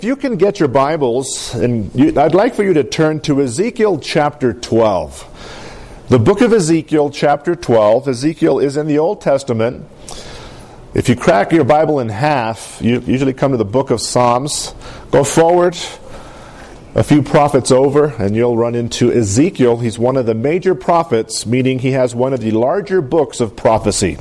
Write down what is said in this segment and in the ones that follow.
If you can get your Bibles, I'd like for you to turn to Ezekiel chapter 12. The book of Ezekiel chapter 12. Ezekiel is in the Old Testament. If you crack your Bible in half, you usually come to the book of Psalms. Go forward a few prophets over, and you'll run into Ezekiel. He's one of the major prophets, meaning he has one of the larger books of prophecy.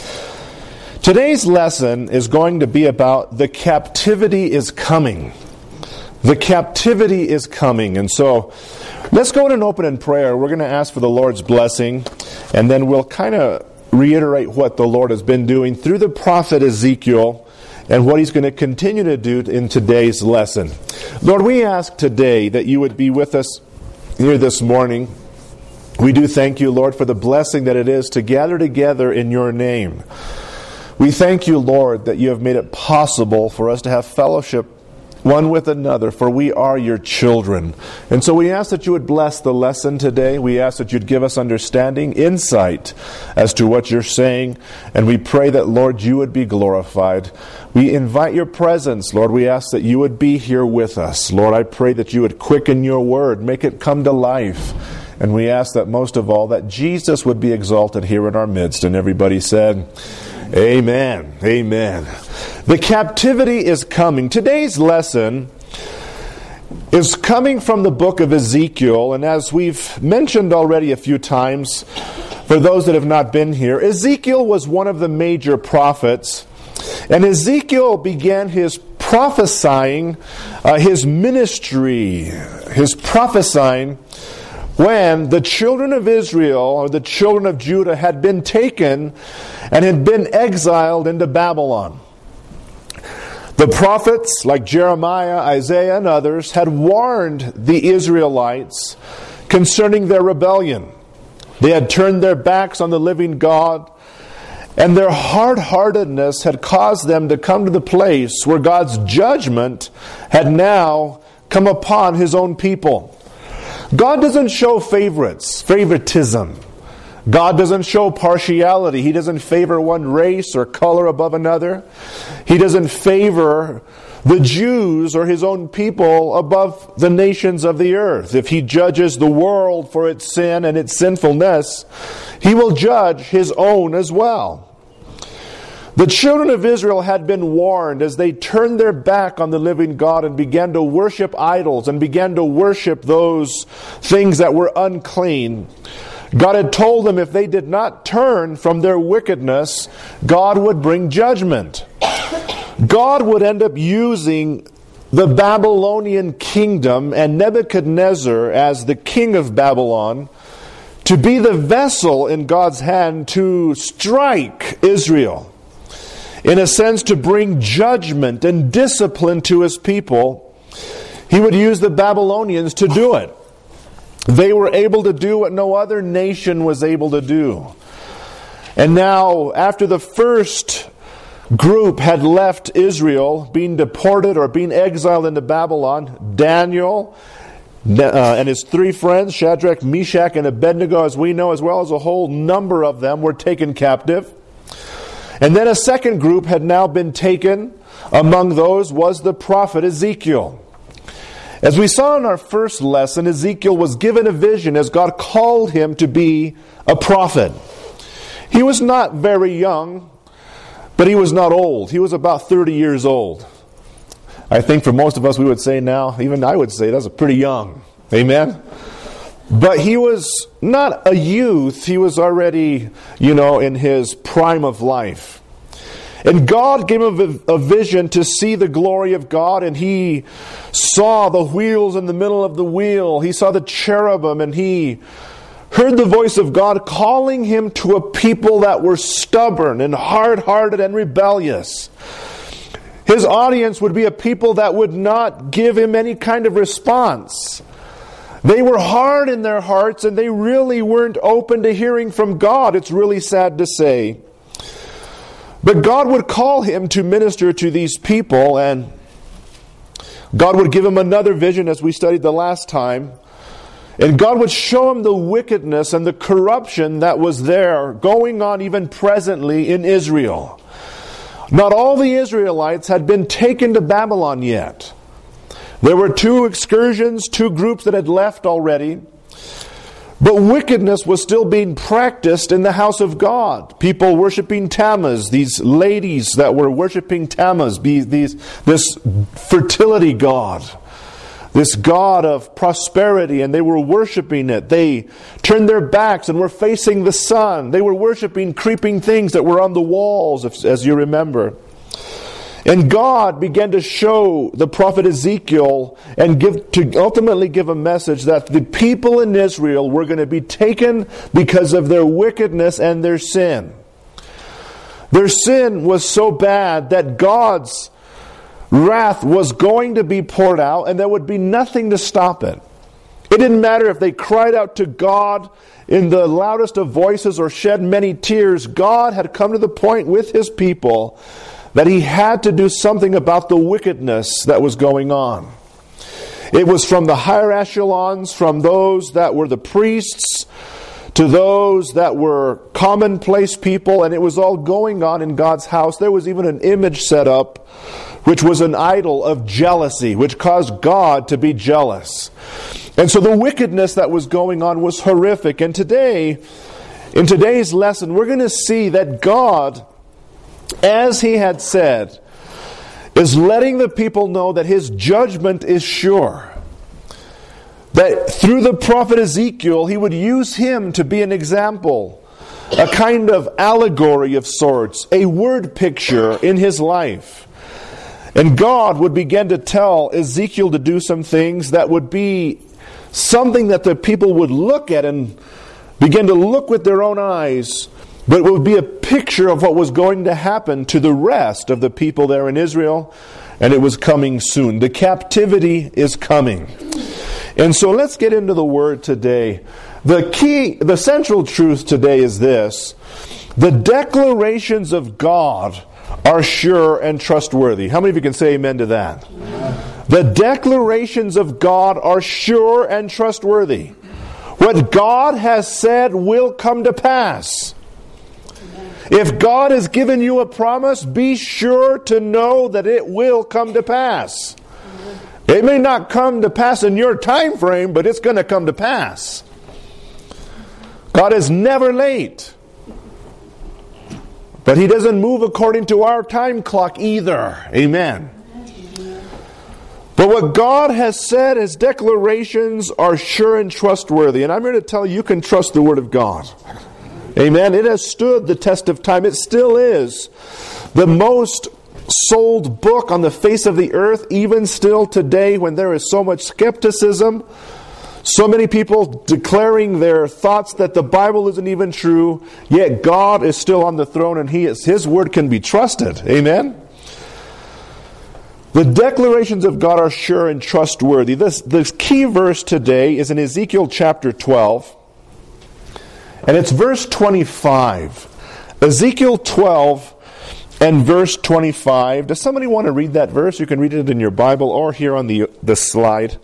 Today's lesson is going to be about the captivity is coming. The captivity is coming. And so, let's go ahead and open in prayer. We're going to ask for the Lord's blessing, and then we'll kind of reiterate what the Lord has been doing through the prophet Ezekiel and what He's going to continue to do in today's lesson. Lord, we ask today that You would be with us here this morning. We do thank You, Lord, for the blessing that it is to gather together in Your name. We thank You, Lord, that You have made it possible for us to have fellowship one with another, for we are Your children. And so we ask that You would bless the lesson today. We ask that You'd give us understanding, insight as to what You're saying. And we pray that, Lord, You would be glorified. We invite Your presence, Lord. We ask that You would be here with us. Lord, I pray that You would quicken Your word, make it come to life. And we ask that most of all, that Jesus would be exalted here in our midst. And everybody said, Amen. Amen. The captivity is coming. Today's lesson is coming from the book of Ezekiel. And as we've mentioned already a few times, for those that have not been here, Ezekiel was one of the major prophets. And Ezekiel began his prophesying, his ministry, his prophesying, when the children of Israel, or the children of Judah, had been taken and had been exiled into Babylon. The prophets, like Jeremiah, Isaiah, and others, had warned the Israelites concerning their rebellion. They had turned their backs on the living God, and their hard-heartedness had caused them to come to the place where God's judgment had now come upon His own people. God doesn't show favoritism. God doesn't show partiality. He doesn't favor one race or color above another. He doesn't favor the Jews or His own people above the nations of the earth. If He judges the world for its sin and its sinfulness, He will judge His own as well. The children of Israel had been warned as they turned their back on the living God and began to worship idols and began to worship those things that were unclean. God had told them if they did not turn from their wickedness, God would bring judgment. God would end up using the Babylonian kingdom and Nebuchadnezzar as the king of Babylon to be the vessel in God's hand to strike Israel. In a sense, to bring judgment and discipline to His people. He would use the Babylonians to do it. They were able to do what no other nation was able to do. And now, after the first group had left Israel, being deported or being exiled into Babylon, Daniel and his three friends, Shadrach, Meshach, and Abednego, as we know, as well as a whole number of them, were taken captive. And then a second group had now been taken. Among those was the prophet Ezekiel. As we saw in our first lesson, Ezekiel was given a vision as God called him to be a prophet. He was not very young, but he was not old. He was about 30 years old. I think for most of us we would say now, even I would say that's pretty young. Amen? But he was not a youth. He was already, in his prime of life. And God gave him a vision to see the glory of God. And he saw the wheels in the middle of the wheel. He saw the cherubim. And he heard the voice of God calling him to a people that were stubborn and hard-hearted and rebellious. His audience would be a people that would not give him any kind of response. They were hard in their hearts, and they really weren't open to hearing from God. It's really sad to say. But God would call him to minister to these people, and God would give him another vision as we studied the last time. And God would show him the wickedness and the corruption that was there, going on even presently in Israel. Not all the Israelites had been taken to Babylon yet. There were 2 excursions, 2 groups that had left already. But wickedness was still being practiced in the house of God. People worshiping Tammuz, these ladies that were worshiping Tammuz, this fertility god, this god of prosperity, and they were worshiping it. They turned their backs and were facing the sun. They were worshiping creeping things that were on the walls, as you remember. And God began to show the prophet Ezekiel and ultimately give a message that the people in Israel were going to be taken because of their wickedness and their sin. Their sin was so bad that God's wrath was going to be poured out, and there would be nothing to stop it. It didn't matter if they cried out to God in the loudest of voices or shed many tears. God had come to the point with His people that He had to do something about the wickedness that was going on. It was from the higher echelons, from those that were the priests, to those that were commonplace people, and it was all going on in God's house. There was even an image set up, which was an idol of jealousy, which caused God to be jealous. And so the wickedness that was going on was horrific. And today, in today's lesson, we're going to see that God, as He had said, is letting the people know that His judgment is sure. That through the prophet Ezekiel, He would use him to be an example, a kind of allegory of sorts, a word picture in his life. And God would begin to tell Ezekiel to do some things that would be something that the people would look at and begin to look with their own eyes. But it would be a picture of what was going to happen to the rest of the people there in Israel. And it was coming soon. The captivity is coming. And so let's get into the Word today. The central truth today is this. The declarations of God are sure and trustworthy. How many of you can say amen to that? Amen. The declarations of God are sure and trustworthy. What God has said will come to pass. If God has given you a promise, be sure to know that it will come to pass. It may not come to pass in your time frame, but it's going to come to pass. God is never late. But He doesn't move according to our time clock either. Amen. But what God has said, His declarations are sure and trustworthy. And I'm here to tell you can trust the Word of God. Amen. It has stood the test of time. It still is the most sold book on the face of the earth, even still today when there is so much skepticism, so many people declaring their thoughts that the Bible isn't even true, yet God is still on the throne and His Word can be trusted. Amen. The declarations of God are sure and trustworthy. This key verse today is in Ezekiel chapter 12. And it's verse 25. Ezekiel 12 and verse 25. Does somebody want to read that verse? You can read it in your Bible or here on the slide.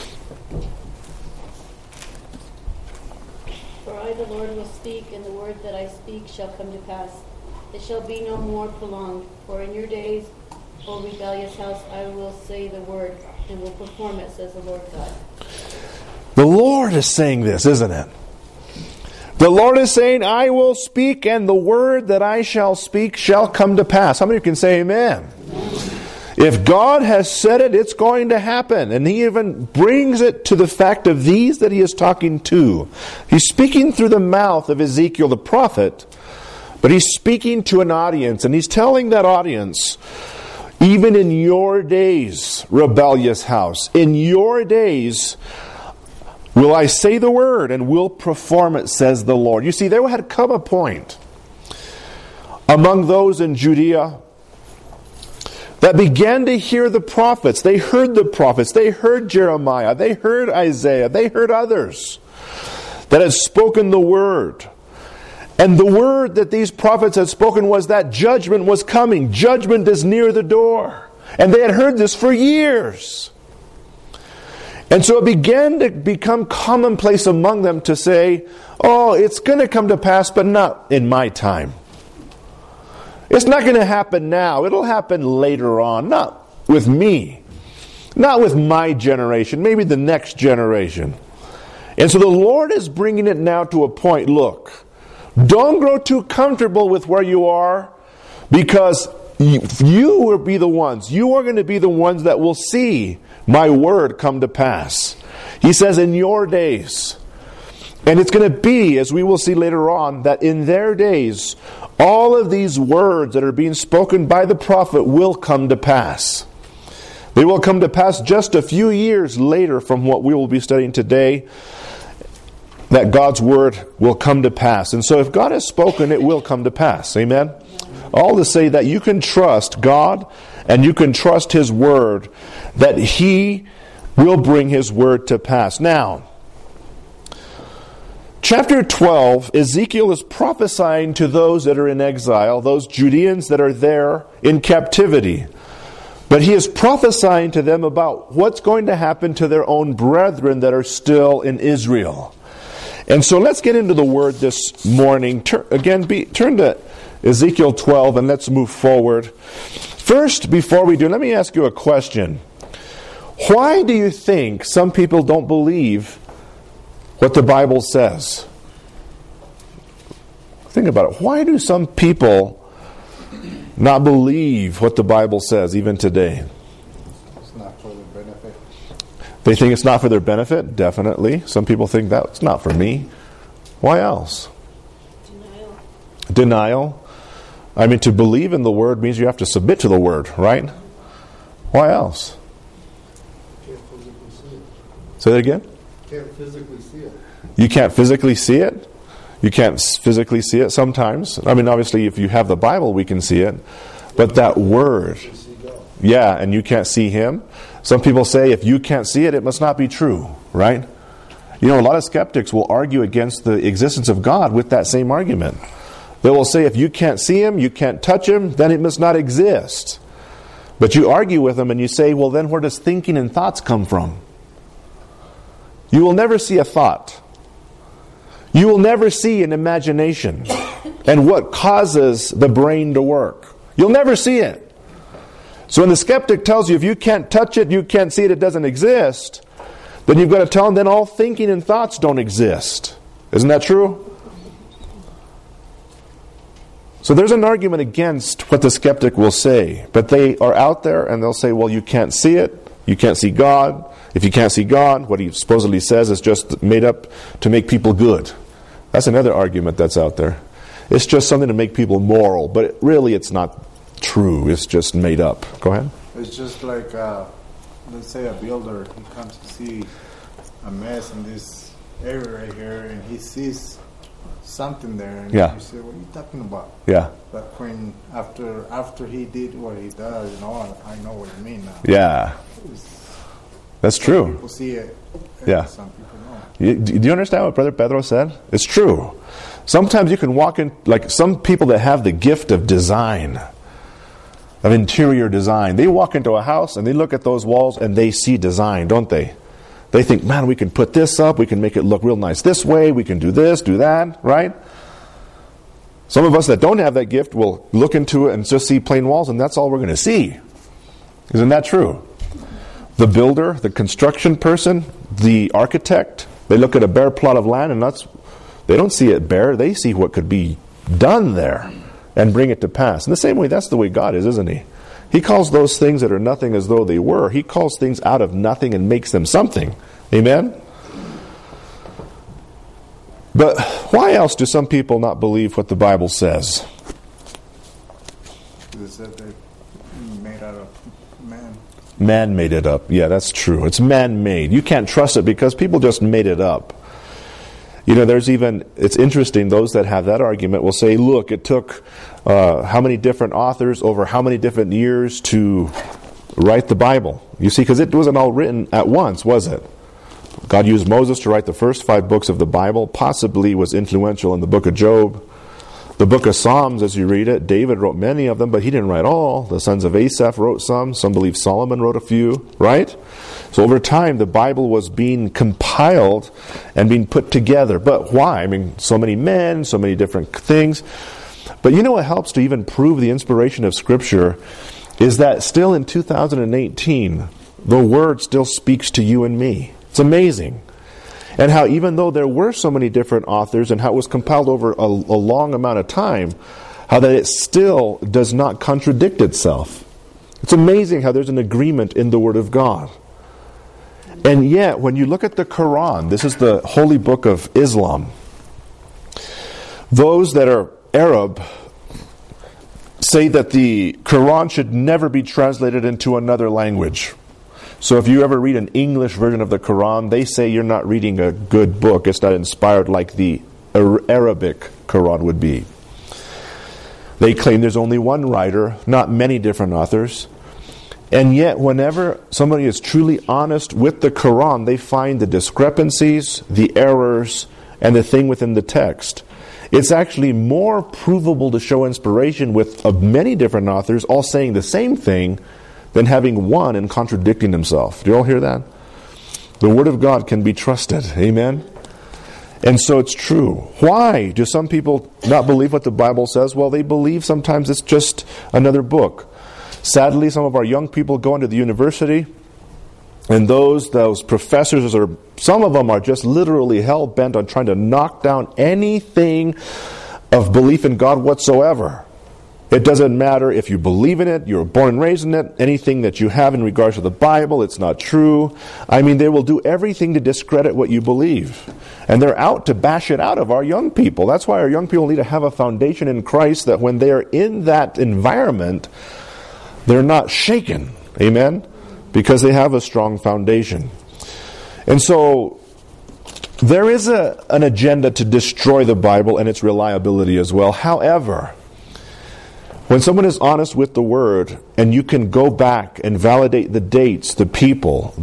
For I, the Lord, will speak, and the word that I speak shall come to pass. It shall be no more prolonged. For in your days, O rebellious house, I will say the word, and will perform it, says the Lord God. The Lord is saying this, isn't it? The Lord is saying, I will speak, and the word that I shall speak shall come to pass. How many of you can say amen? If God has said it, it's going to happen. And He even brings it to the fact of these that He is talking to. He's speaking through the mouth of Ezekiel the prophet, but He's speaking to an audience, and He's telling that audience, even in your days, rebellious house, in your days, will I say the word and will perform it, says the Lord. You see, there had come a point among those in Judea that began to hear the prophets. They heard the prophets. They heard Jeremiah. They heard Isaiah. They heard others that had spoken the word. And the word that these prophets had spoken was that judgment was coming. Judgment is near the door. And they had heard this for years. And so it began to become commonplace among them to say, oh, it's going to come to pass, but not in my time. It's not going to happen now. It'll happen later on, not with me. Not with my generation, maybe the next generation. And so the Lord is bringing it now to a point. Look, don't grow too comfortable with where you are, because you will be the ones. You are going to be the ones that will see my word come to pass. He says, in your days. And it's going to be, as we will see later on, that in their days, all of these words that are being spoken by the prophet will come to pass. They will come to pass just a few years later from what we will be studying today, that God's word will come to pass. And so if God has spoken, it will come to pass. Amen? All to say that you can trust God and you can trust His word, that He will bring His word to pass. Now, chapter 12, Ezekiel is prophesying to those that are in exile, those Judeans that are there in captivity. But he is prophesying to them about what's going to happen to their own brethren that are still in Israel. And so let's get into the word this morning. Turn to Ezekiel 12 and let's move forward. First, before we do, let me ask you a question. Why do you think some people don't believe what the Bible says? Think about it. Why do some people not believe what the Bible says even today? It's not for their benefit. They think it's not for their benefit? Definitely. Some people think that's not for me. Why else? Denial. I mean, to believe in the Word means you have to submit to the Word, right? Why else? Can't physically see it. Say that again? Can't physically see it. You can't physically see it? You can't physically see it sometimes. I mean, obviously, if you have the Bible, we can see it. But that Word, yeah, and you can't see Him. Some people say if you can't see it, it must not be true, right? You know, a lot of skeptics will argue against the existence of God with that same argument. They will say if you can't see Him, you can't touch Him, then it must not exist. But you argue with them and you say, well, then where does thinking and thoughts come from? You will never see a thought. You will never see an imagination and what causes the brain to work. You'll never see it. So when the skeptic tells you if you can't touch it, you can't see it, it doesn't exist, then you've got to tell them then all thinking and thoughts don't exist. Isn't that true? So there's an argument against what the skeptic will say. But they are out there and they'll say, well, you can't see it. You can't see God. If you can't see God, what he supposedly says is just made up to make people good. That's another argument that's out there. It's just something to make people moral. But really it's not true. It's just made up. Go ahead. It's just like, let's say a builder, he comes to see a mess in this area right here, and he sees something there, and Yeah. you say, what are you talking about? Yeah. But when, after he did what he does, I know what you mean now. Yeah. That's true. People see it, and Yeah. some people don't. Do you understand what Brother Pedro said? It's true. Sometimes you can walk in, like some people that have the gift of design, of interior design. They walk into a house and they look at those walls and they see design, don't they? They think, man, we can put this up, we can make it look real nice this way, we can do this, do that, right? Some of us that don't have that gift will look into it and just see plain walls, and that's all we're going to see. Isn't that true? The builder, the construction person, the architect, they look at a bare plot of land and they don't see it bare, they see what could be done there and bring it to pass. In the same way, that's the way God is, isn't He? He calls those things that are nothing as though they were. He calls things out of nothing and makes them something. Amen? But why else do some people not believe what the Bible says? They said they're made out of man. Man made it up. Yeah, that's true. It's man-made. You can't trust it because people just made it up. You know, it's interesting, those that have that argument will say, look, it took how many different authors over how many different years to write the Bible. You see, because it wasn't all written at once, was it? God used Moses to write the first 5 books of the Bible, possibly was influential in the book of Job. The book of Psalms, as you read it, David wrote many of them, but he didn't write all. The sons of Asaph wrote some. Some believe Solomon wrote a few, right? So over time, the Bible was being compiled and being put together. But why? I mean, so many men, so many different things. But you know what helps to even prove the inspiration of Scripture is that still in 2018, the Word still speaks to you and me. It's amazing. And how even though there were so many different authors and how it was compiled over a long amount of time, how that it still does not contradict itself. It's amazing how there's an agreement in the Word of God. And yet, when you look at the Quran, this is the holy book of Islam, those that are Arab say that the Quran should never be translated into another language. So if you ever read an English version of the Quran, they say you're not reading a good book. It's not inspired like the Arabic Quran would be. They claim there's only one writer, not many different authors. And yet, whenever somebody is truly honest with the Quran, they find the discrepancies, the errors, and the thing within the text. It's actually more provable to show inspiration with many different authors all saying the same thing than having one and contradicting himself. Do you all hear that? The Word of God can be trusted. Amen? And so it's true. Why do some people not believe what the Bible says? Well, they believe sometimes it's just another book. Sadly, some of our young people go into the university, and those professors, some of them are just literally hell-bent on trying to knock down anything of belief in God whatsoever. It doesn't matter if you believe in it, you're born and raised in it, anything that you have in regards to the Bible, it's not true. I mean, they will do everything to discredit what you believe. And they're out to bash it out of our young people. That's why our young people need to have a foundation in Christ, that when they are in that environment, they're not shaken. Amen? Because they have a strong foundation. And so, there is an agenda to destroy the Bible and its reliability as well. However, when someone is honest with the Word, and you can go back and validate the dates, the people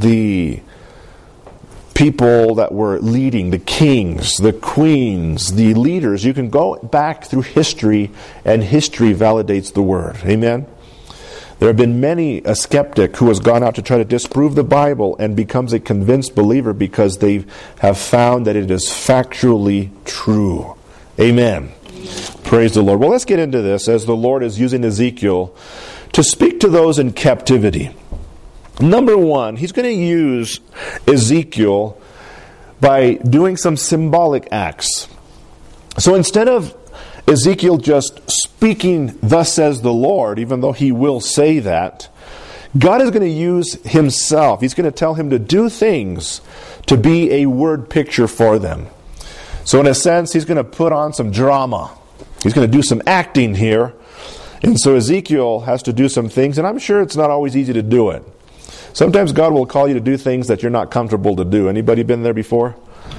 that were leading, the kings, the queens, the leaders, you can go back through history, and history validates the Word. Amen? There have been many a skeptic who has gone out to try to disprove the Bible and becomes a convinced believer because they have found that it is factually true. Amen. Praise the Lord. Well, let's get into this as the Lord is using Ezekiel to speak to those in captivity. Number one, He's going to use Ezekiel by doing some symbolic acts. So instead of Ezekiel just speaking, "Thus says the Lord," even though he will say that, God is going to use Himself. He's going to tell him to do things to be a word picture for them. So in a sense, He's going to put on some drama. He's going to do some acting here. And so Ezekiel has to do some things, and I'm sure it's not always easy to do it. Sometimes God will call you to do things that you're not comfortable to do. Anybody been there before?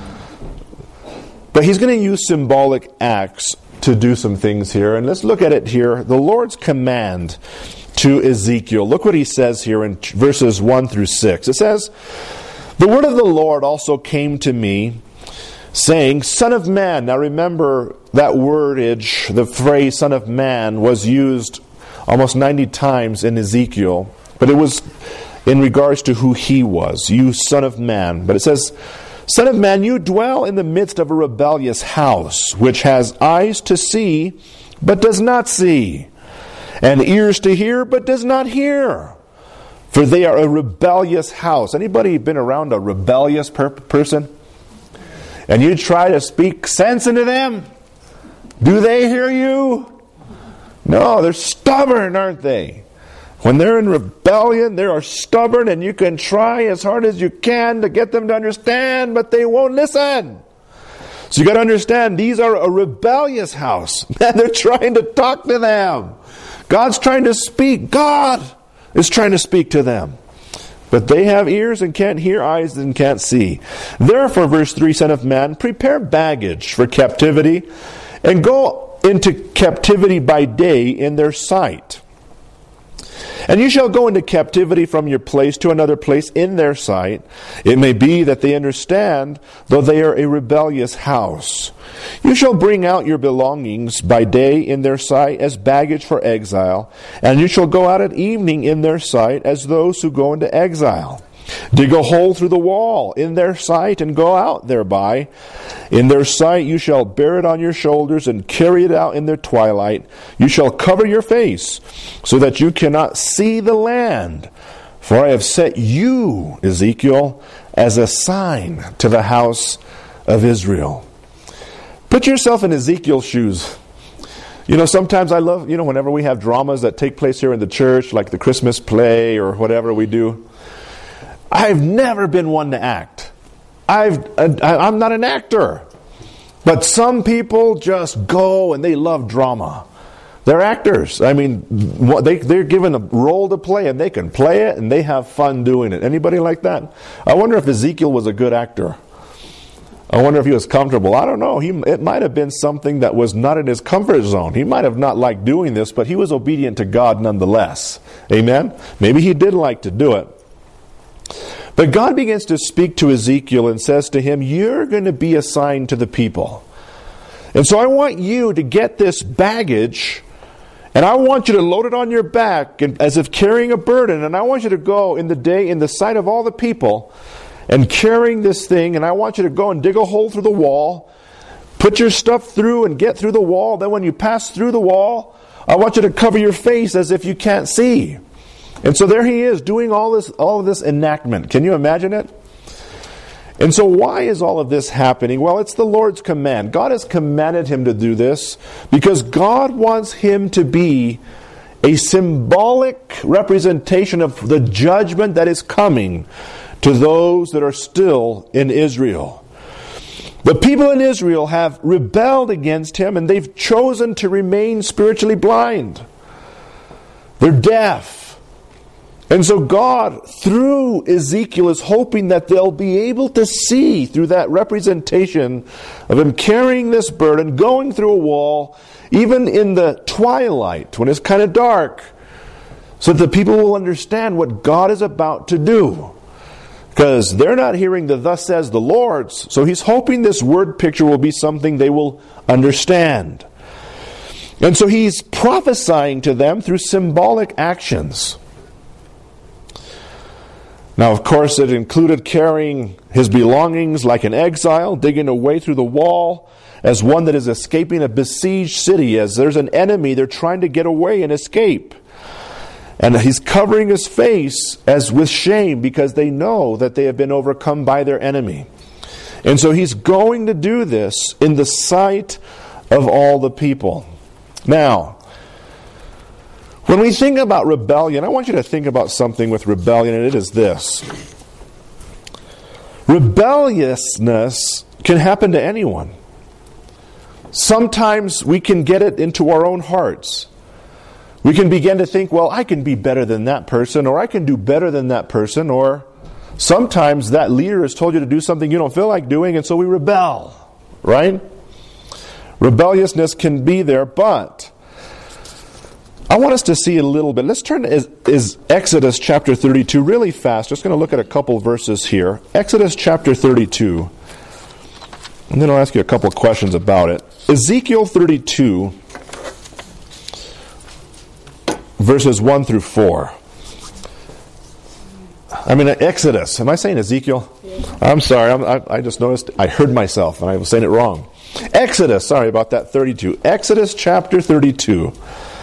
But He's going to use symbolic acts to do some things here. And let's look at it here. The Lord's command to Ezekiel. Look what He says here in verses 1 through 6. It says, "The word of the Lord also came to me, saying, Son of man." Now remember that wordage, the phrase "Son of man" was used almost 90 times in Ezekiel. But it was in regards to who he was. "You son of man." But it says, "Son of man, you dwell in the midst of a rebellious house, which has eyes to see, but does not see, and ears to hear, but does not hear. For they are a rebellious house." Anybody been around a rebellious person? And you try to speak sense into them? Do they hear you? No, they're stubborn, aren't they? When they're in rebellion, they are stubborn, and you can try as hard as you can to get them to understand, but they won't listen. So you got to understand, these are a rebellious house. And they're trying to talk to them. God's trying to speak. God is trying to speak to them. But they have ears and can't hear, eyes and can't see. Therefore, verse 3, "Son of man, prepare baggage for captivity, and go into captivity by day in their sight. And you shall go into captivity from your place to another place in their sight. It may be that they understand, though they are a rebellious house. You shall bring out your belongings by day in their sight as baggage for exile, and you shall go out at evening in their sight as those who go into exile. Dig a hole through the wall in their sight and go out thereby. In their sight you shall bear it on your shoulders and carry it out in their twilight. You shall cover your face so that you cannot see the land. For I have set you, Ezekiel, as a sign to the house of Israel. Put yourself in Ezekiel's shoes. You know, sometimes I love, whenever we have dramas that take place here in the church, like the Christmas play or whatever we do, I've never been one to act. I'm not an actor. But some people just go and they love drama. They're actors. I mean, they're given a role to play and they can play it and they have fun doing it. Anybody like that? I wonder if Ezekiel was a good actor. I wonder if he was comfortable. I don't know. It might have been something that was not in his comfort zone. He might have not liked doing this, but he was obedient to God nonetheless. Amen? Maybe he did like to do it. But God begins to speak to Ezekiel and says to him, you're going to be a sign to the people. And so I want you to get this baggage, and I want you to load it on your back as if carrying a burden, and I want you to go in the sight of all the people and carrying this thing, and I want you to go and dig a hole through the wall, put your stuff through and get through the wall. Then when you pass through the wall, I want you to cover your face as if you can't see. And so there he is doing all of this enactment. Can you imagine it? And so why is all of this happening? Well, it's the Lord's command. God has commanded him to do this because God wants him to be a symbolic representation of the judgment that is coming to those that are still in Israel. The people in Israel have rebelled against him and they've chosen to remain spiritually blind. They're deaf. And so God, through Ezekiel, is hoping that they'll be able to see through that representation of him carrying this burden, going through a wall, even in the twilight, when it's kind of dark, so that the people will understand what God is about to do. Because they're not hearing the thus says the Lord. So he's hoping this word picture will be something they will understand. And so he's prophesying to them through symbolic actions. Now, of course, it included carrying his belongings like an exile, digging a way through the wall as one that is escaping a besieged city. As there's an enemy, they're trying to get away and escape. And he's covering his face as with shame because they know that they have been overcome by their enemy. And so he's going to do this in the sight of all the people. Now, when we think about rebellion, I want you to think about something with rebellion, and it is this. Rebelliousness can happen to anyone. Sometimes we can get it into our own hearts. We can begin to think, well, I can be better than that person, or I can do better than that person, or sometimes that leader has told you to do something you don't feel like doing, and so we rebel, right? Rebelliousness can be there, but I want us to see a little bit. Let's turn to Exodus chapter 32 really fast. Just going to look at a couple verses here. Exodus chapter 32. And then I'll ask you a couple of questions about it. Ezekiel 32, verses 1 through 4. I mean, Exodus. Am I saying Ezekiel? Yeah. I'm sorry. I just noticed I heard myself and I was saying it wrong. Exodus. Sorry about that. 32. Exodus chapter 32.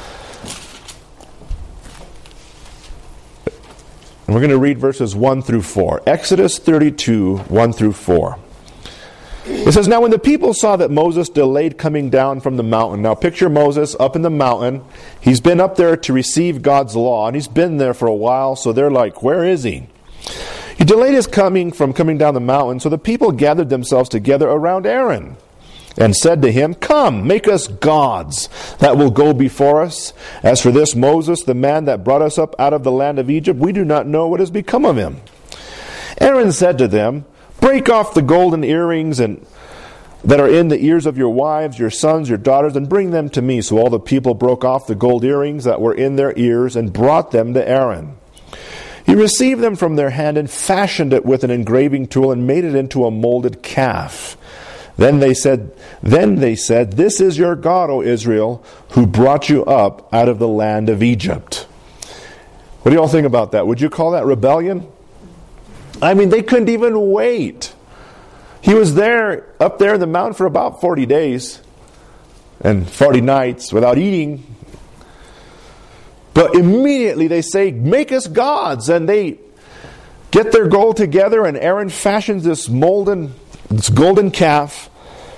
And we're going to read verses 1 through 4. Exodus 32, 1 through 4. It says, now when the people saw that Moses delayed coming down from the mountain. Now picture Moses up in the mountain. He's been up there to receive God's law. And he's been there for a while. So they're like, where is he? He delayed his coming down the mountain. So the people gathered themselves together around Aaron. And said to him, come, make us gods that will go before us. As for this Moses, the man that brought us up out of the land of Egypt, we do not know what has become of him. Aaron said to them, break off the golden earrings that are in the ears of your wives, your sons, your daughters, and bring them to me. So all the people broke off the gold earrings that were in their ears and brought them to Aaron. He received them from their hand and fashioned it with an engraving tool and made it into a molded calf. Then they said, this is your God, O Israel, who brought you up out of the land of Egypt. What do you all think about that? Would you call that rebellion? I mean, they couldn't even wait. He was up there in the mountain for about 40 days and 40 nights without eating. But immediately they say, make us gods. And they get their gold together, and Aaron fashions this golden calf.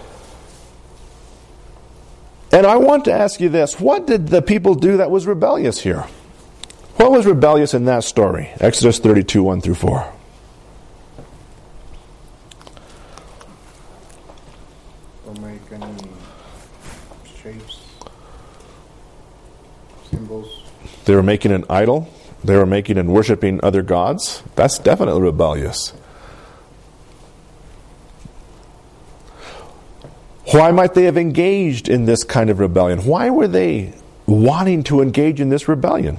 And I want to ask you this. What did the people do that was rebellious here? What was rebellious in that story? Exodus 32, 1 through 4. Don't make any shapes, symbols. They were making an idol. They were making and worshiping other gods. That's definitely rebellious. Why might they have engaged in this kind of rebellion? Why were they wanting to engage in this rebellion?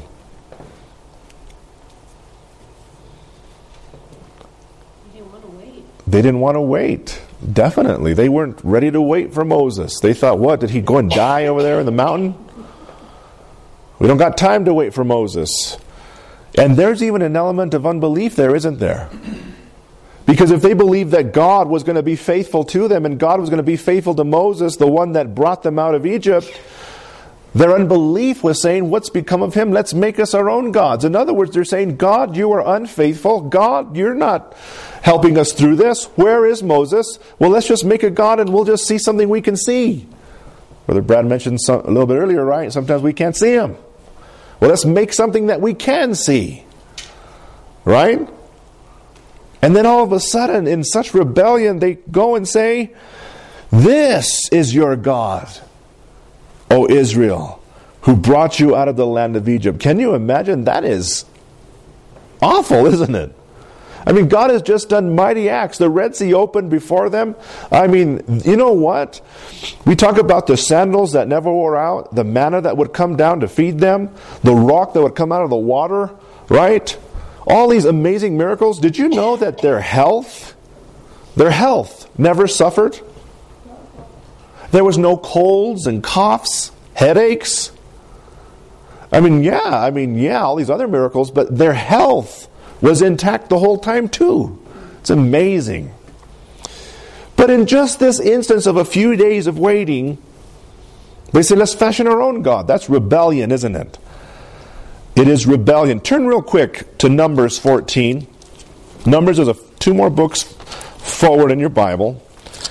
They didn't want to wait. Definitely. They weren't ready to wait for Moses. They thought, what, did he go and die over there in the mountain? We don't got time to wait for Moses. And there's even an element of unbelief there, isn't there? Because if they believed that God was going to be faithful to them and God was going to be faithful to Moses, the one that brought them out of Egypt, their unbelief was saying, what's become of him? Let's make us our own gods. In other words, they're saying, God, you are unfaithful. God, you're not helping us through this. Where is Moses? Well, let's just make a god and we'll just see something we can see. Brother Brad mentioned a little bit earlier, right? Sometimes we can't see him. Well, let's make something that we can see. Right? And then all of a sudden, in such rebellion, they go and say, this is your God, O Israel, who brought you out of the land of Egypt. Can you imagine? That is awful, isn't it? I mean, God has just done mighty acts. The Red Sea opened before them. I mean, you know what? We talk about the sandals that never wore out, the manna that would come down to feed them, the rock that would come out of the water, right? All these amazing miracles. Did you know that their health never suffered? There was no colds and coughs, headaches. I mean, all these other miracles, but their health was intact the whole time too. It's amazing. But in just this instance of a few days of waiting, they say, let's fashion our own God. That's rebellion, isn't it? It is rebellion. Turn real quick to Numbers 14. Numbers is two more books forward in your Bible.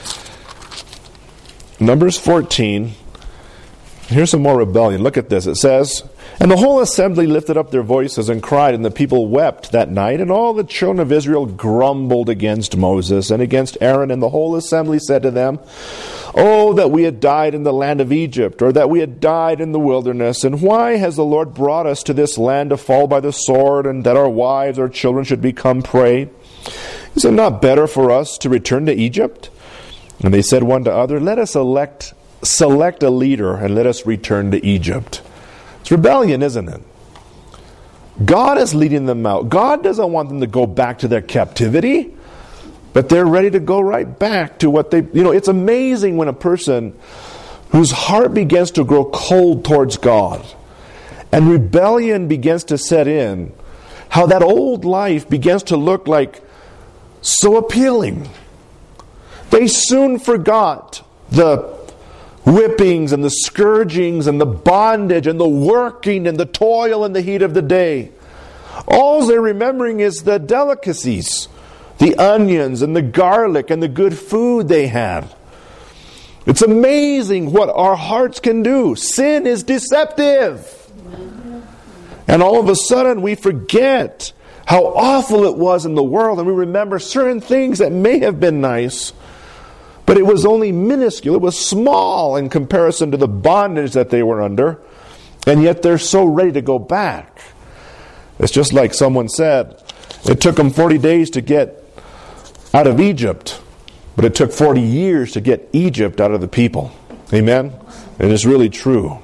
Numbers 14. Here's some more rebellion. Look at this. It says, and the whole assembly lifted up their voices and cried, and the people wept that night, and all the children of Israel grumbled against Moses and against Aaron, and the whole assembly said to them, oh, that we had died in the land of Egypt, or that we had died in the wilderness, and why has the Lord brought us to this land to fall by the sword, and that our wives, our children should become prey? Is it not better for us to return to Egypt? And they said one to other, let us select a leader, and let us return to Egypt. It's rebellion, isn't it? God is leading them out. God doesn't want them to go back to their captivity, but they're ready to go right back to what they... it's amazing when a person whose heart begins to grow cold towards God and rebellion begins to set in, how that old life begins to look like so appealing. They soon forgot the whippings and the scourgings and the bondage and the working and the toil and the heat of the day. All they're remembering is the delicacies, the onions and the garlic and the good food they had. It's amazing what our hearts can do. Sin is deceptive. And all of a sudden we forget how awful it was in the world, and we remember certain things that may have been nice, but it was only minuscule. It was small in comparison to the bondage that they were under. And yet they're so ready to go back. It's just like someone said, it took them 40 days to get out of Egypt, but it took 40 years to get Egypt out of the people. Amen? It is really true.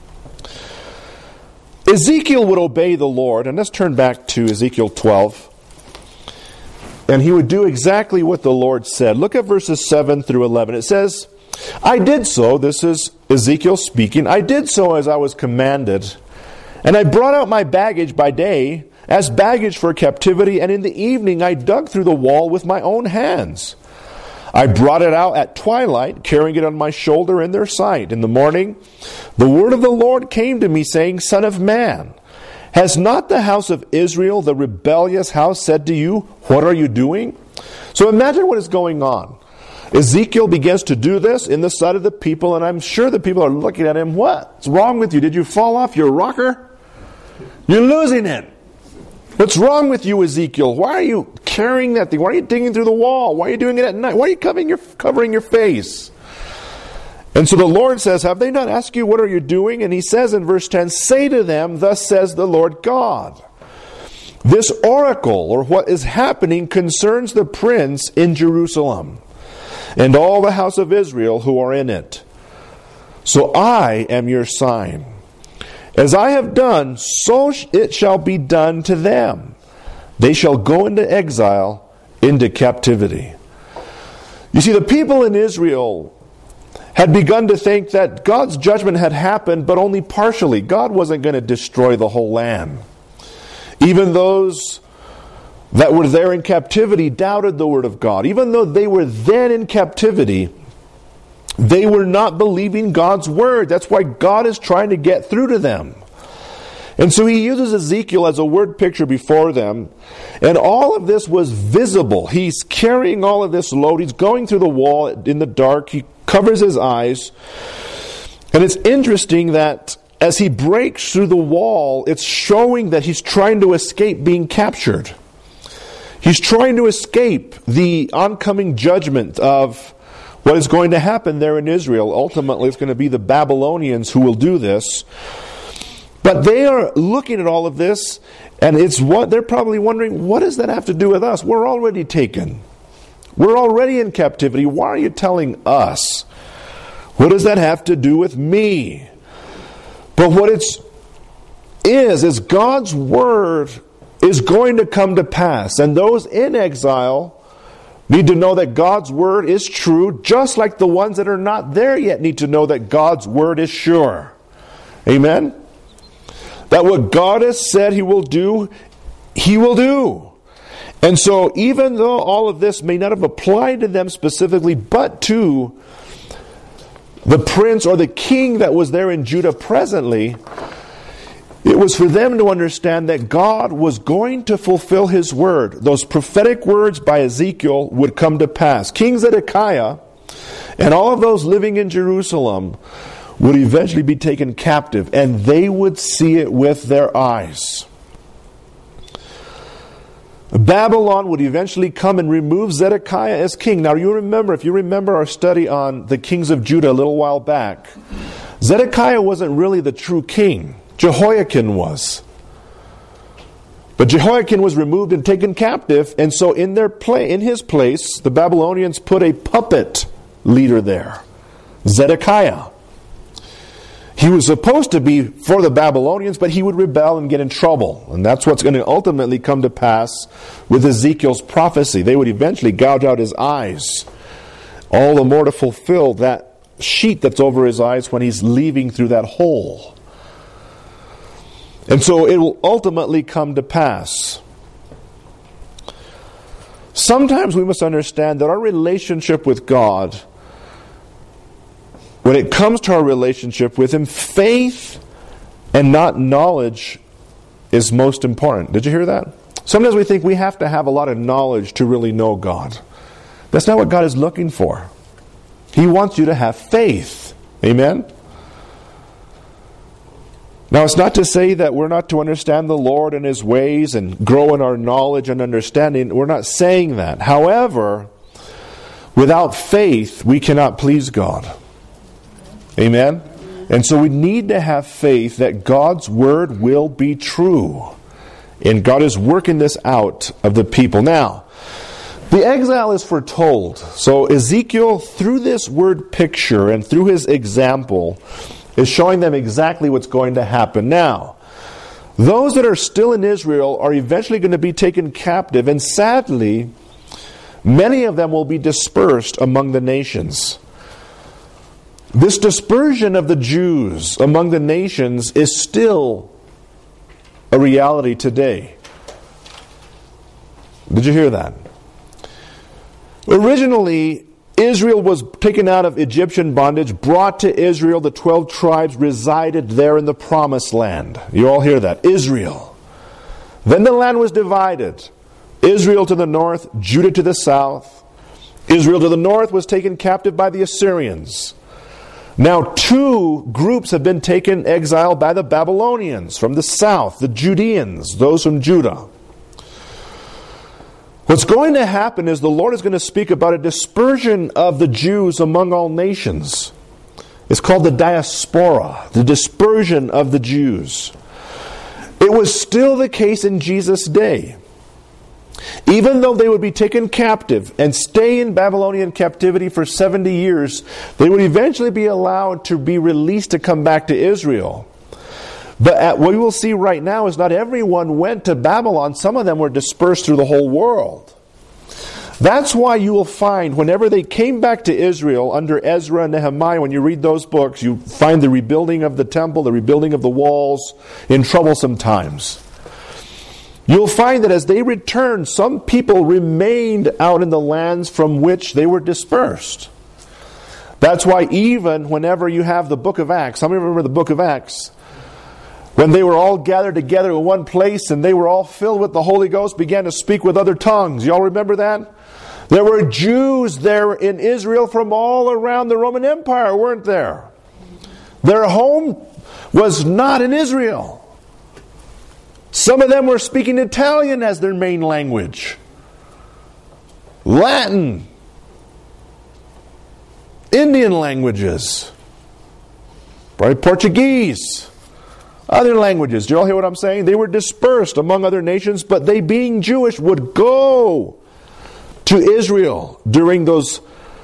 Ezekiel would obey the Lord. And let's turn back to Ezekiel 12. And he would do exactly what the Lord said. Look at verses 7 through 11. It says, I did so, this is Ezekiel speaking, I did so as I was commanded. And I brought out my baggage by day, as baggage for captivity, and in the evening I dug through the wall with my own hands. I brought it out at twilight, carrying it on my shoulder in their sight. In the morning, the word of the Lord came to me, saying, Son of man, Has not the house of Israel, the rebellious house, said to you, what are you doing? So imagine what is going on. Ezekiel begins to do this in the sight of the people, and I'm sure the people are looking at him. What's wrong with you? Did you fall off your rocker? You're losing it. What's wrong with you, Ezekiel? Why are you carrying that thing? Why are you digging through the wall? Why are you doing it at night? Why are you covering your face? And so the Lord says, have they not asked you, what are you doing? And he says in verse 10, say to them, thus says the Lord God. This oracle, or what is happening, concerns the prince in Jerusalem and all the house of Israel who are in it. So I am your sign. As I have done, so it shall be done to them. They shall go into exile, into captivity. You see, the people in Israel had begun to think that God's judgment had happened, but only partially. God wasn't going to destroy the whole land. Even those that were there in captivity doubted the word of God. Even though they were then in captivity, they were not believing God's word. That's why God is trying to get through to them. And so he uses Ezekiel as a word picture before them. And all of this was visible. He's carrying all of this load. He's going through the wall in the dark. He covers his eyes. And it's interesting that as he breaks through the wall, it's showing that he's trying to escape being captured. He's trying to escape the oncoming judgment of what is going to happen there in Israel. Ultimately, it's going to be the Babylonians who will do this. But they are looking at all of this, and they're probably wondering, what does that have to do with us? We're already taken. We're already in captivity. Why are you telling us? What does that have to do with me? But what it is God's word is going to come to pass. And those in exile need to know that God's word is true, just like the ones that are not there yet need to know that God's word is sure. Amen? That what God has said He will do, He will do. And so even though all of this may not have applied to them specifically, but to the prince or the king that was there in Judah presently, it was for them to understand that God was going to fulfill His word. Those prophetic words by Ezekiel would come to pass. King Zedekiah and all of those living in Jerusalem would eventually be taken captive, and they would see it with their eyes. Babylon would eventually come and remove Zedekiah as king. Now if you remember our study on the kings of Judah a little while back, Zedekiah wasn't really the true king. Jehoiakim was. But Jehoiakim was removed and taken captive, and so in his place, the Babylonians put a puppet leader there, Zedekiah. He was supposed to be for the Babylonians, but he would rebel and get in trouble. And that's what's going to ultimately come to pass with Ezekiel's prophecy. They would eventually gouge out his eyes, all the more to fulfill that sheet that's over his eyes when he's leaving through that hole. And so it will ultimately come to pass. Sometimes we must understand that our relationship with God, when it comes to our relationship with Him, faith and not knowledge is most important. Did you hear that? Sometimes we think we have to have a lot of knowledge to really know God. That's not what God is looking for. He wants you to have faith. Amen? Now, it's not to say that we're not to understand the Lord and His ways and grow in our knowledge and understanding. We're not saying that. However, without faith, we cannot please God. Amen? And so we need to have faith that God's word will be true. And God is working this out of the people. Now, the exile is foretold. So Ezekiel, through this word picture and through his example, is showing them exactly what's going to happen. Now, those that are still in Israel are eventually going to be taken captive, and sadly, many of them will be dispersed among the nations. This dispersion of the Jews among the nations is still a reality today. Did you hear that? Originally, Israel was taken out of Egyptian bondage, brought to Israel. The 12 tribes resided there in the promised land. You all hear that? Israel. Then the land was divided. Israel to the north, Judah to the south. Israel to the north was taken captive by the Assyrians. Now 2 groups have been taken exile by the Babylonians from the south, the Judeans, those from Judah. What's going to happen is the Lord is going to speak about a dispersion of the Jews among all nations. It's called the diaspora, the dispersion of the Jews. It was still the case in Jesus' day. Even though they would be taken captive and stay in Babylonian captivity for 70 years, they would eventually be allowed to be released to come back to Israel. But what we will see right now is not everyone went to Babylon. Some of them were dispersed through the whole world. That's why you will find whenever they came back to Israel under Ezra and Nehemiah, when you read those books, you find the rebuilding of the temple, the rebuilding of the walls in troublesome times. You'll find that as they returned, some people remained out in the lands from which they were dispersed. That's why even whenever you have the book of Acts, how many remember the book of Acts? When they were all gathered together in one place and they were all filled with the Holy Ghost, began to speak with other tongues. Y'all remember that? There were Jews there in Israel from all around the Roman Empire, weren't there? Their home was not in Israel. Some of them were speaking Italian as their main language. Latin. Indian languages. Probably Portuguese. Other languages. Do you all hear what I'm saying? They were dispersed among other nations, but they, being Jewish, would go to Israel during those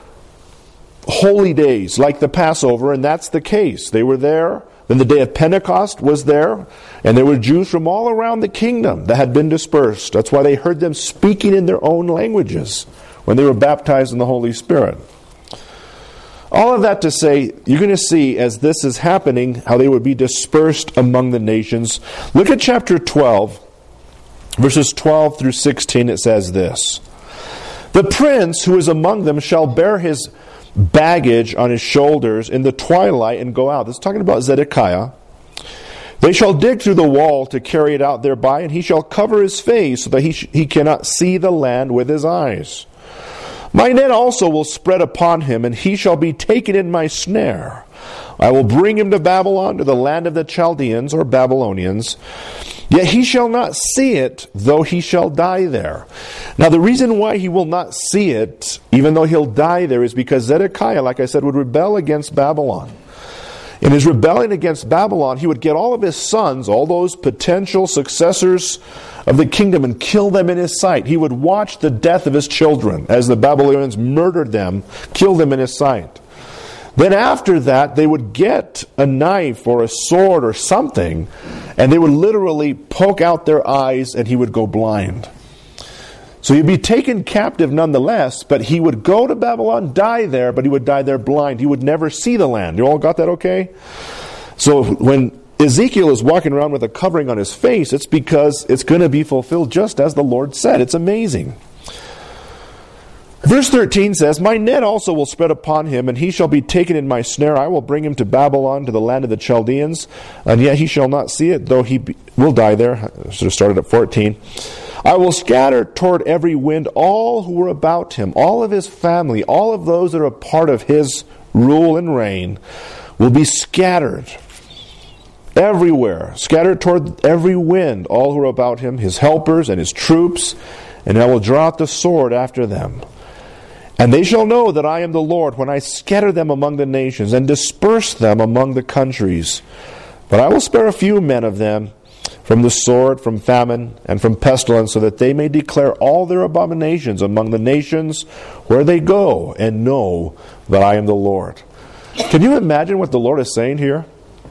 holy days, like the Passover, and that's the case. They were there. Then the day of Pentecost was there, and there were Jews from all around the kingdom that had been dispersed. That's why they heard them speaking in their own languages when they were baptized in the Holy Spirit. All of that to say, you're going to see as this is happening how they would be dispersed among the nations. Look at chapter 12, verses 12 through 16. It says this: "The prince who is among them shall bear his baggage on his shoulders in the twilight and go out." This is talking about Zedekiah. "They shall dig through the wall to carry it out thereby, and he shall cover his face so that he cannot see the land with his eyes. My net also will spread upon him, and he shall be taken in my snare. I will bring him to Babylon, to the land of the Chaldeans or Babylonians. Yet he shall not see it, though he shall die there." Now the reason why he will not see it, even though he'll die there, is because Zedekiah, like I said, would rebel against Babylon. In his rebellion against Babylon, he would get all of his sons, all those potential successors of the kingdom, and kill them in his sight. He would watch the death of his children as the Babylonians murdered them, killed them in his sight. Then after that, they would get a knife or a sword or something, and they would literally poke out their eyes, and he would go blind. So he'd be taken captive nonetheless, but he would go to Babylon, die there, but he would die there blind. He would never see the land. You all got that okay? So when Ezekiel is walking around with a covering on his face, it's because it's going to be fulfilled just as the Lord said. It's amazing. Verse 13 says, "My net also will spread upon him, and he shall be taken in my snare. I will bring him to Babylon, to the land of the Chaldeans, and yet he shall not see it, though he will die there." Should have started at 14. "I will scatter toward every wind all who were about him." All of his family, all of those that are a part of his rule and reign will be scattered everywhere. Scattered toward every wind, all who are about him, his helpers and his troops, and I will draw out the sword after them. "And they shall know that I am the Lord when I scatter them among the nations and disperse them among the countries. But I will spare a few men of them from the sword, from famine, and from pestilence, so that they may declare all their abominations among the nations where they go, and know that I am the Lord." Can you imagine what the Lord is saying here?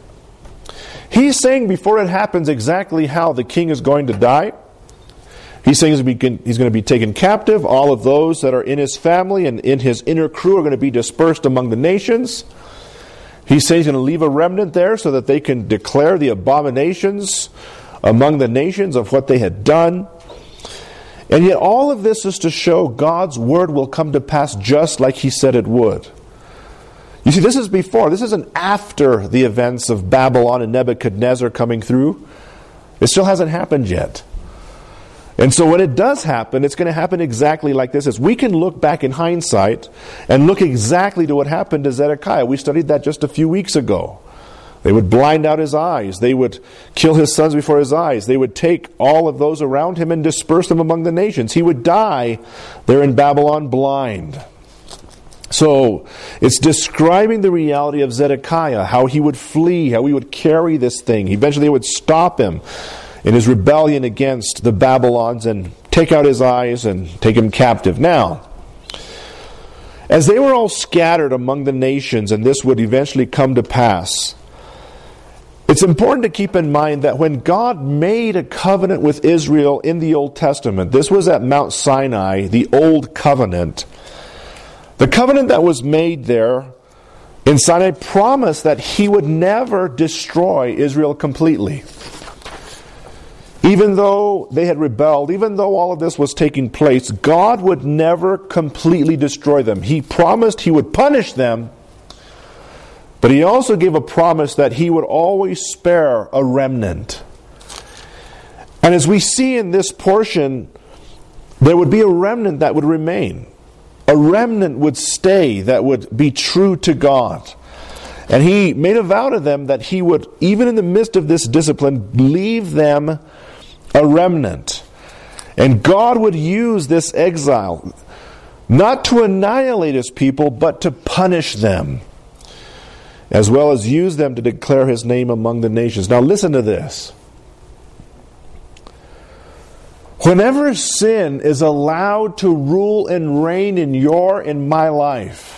He's saying before it happens exactly how the king is going to die. He's saying he's going to be taken captive. All of those that are in his family and in his inner crew are going to be dispersed among the nations. He's saying he's going to leave a remnant there so that they can declare the abominations among the nations of what they had done. And yet all of this is to show God's word will come to pass just like He said it would. You see, this is before. This isn't after the events of Babylon and Nebuchadnezzar coming through. It still hasn't happened yet. And so when it does happen, it's going to happen exactly like this. We can look back in hindsight and look exactly to what happened to Zedekiah. We studied that just a few weeks ago. They would blind out his eyes. They would kill his sons before his eyes. They would take all of those around him and disperse them among the nations. He would die there in Babylon blind. So it's describing the reality of Zedekiah, how he would flee, how he would carry this thing. Eventually they would stop him in his rebellion against the Babylons and take out his eyes and take him captive. Now, as they were all scattered among the nations, and this would eventually come to pass, it's important to keep in mind that when God made a covenant with Israel in the Old Testament, this was at Mount Sinai, the Old Covenant. The covenant that was made there in Sinai promised that He would never destroy Israel completely. Even though they had rebelled, even though all of this was taking place, God would never completely destroy them. He promised He would punish them, but He also gave a promise that He would always spare a remnant. And as we see in this portion, there would be a remnant that would remain. A remnant would stay that would be true to God. And He made a vow to them that He would, even in the midst of this discipline, leave them a remnant. And God would use this exile not to annihilate His people, but to punish them, as well as use them to declare His name among the nations. Now listen to this. Whenever sin is allowed to rule and reign in your and my life,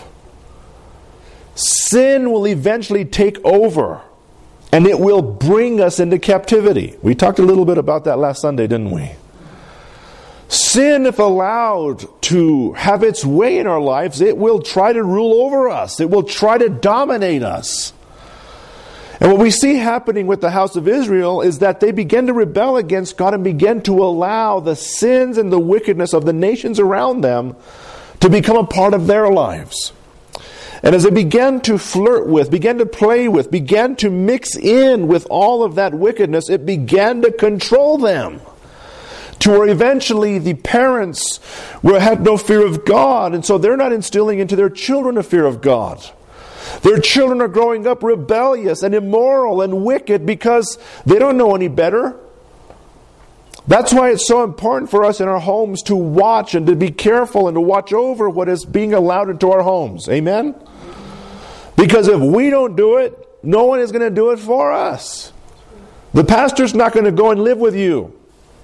sin will eventually take over, and it will bring us into captivity. We talked a little bit about that last Sunday, didn't we? Sin, if allowed to have its way in our lives, it will try to rule over us. It will try to dominate us. And what we see happening with the house of Israel is that they began to rebel against God and began to allow the sins and the wickedness of the nations around them to become a part of their lives. And as they began to flirt with, began to play with, began to mix in with all of that wickedness, it began to control them. To where eventually the parents had no fear of God, and so they're not instilling into their children a fear of God. Their children are growing up rebellious and immoral and wicked because they don't know any better. That's why it's so important for us in our homes to watch and to be careful and to watch over what is being allowed into our homes. Amen? Because if we don't do it, no one is going to do it for us. The pastor's not going to go and live with you.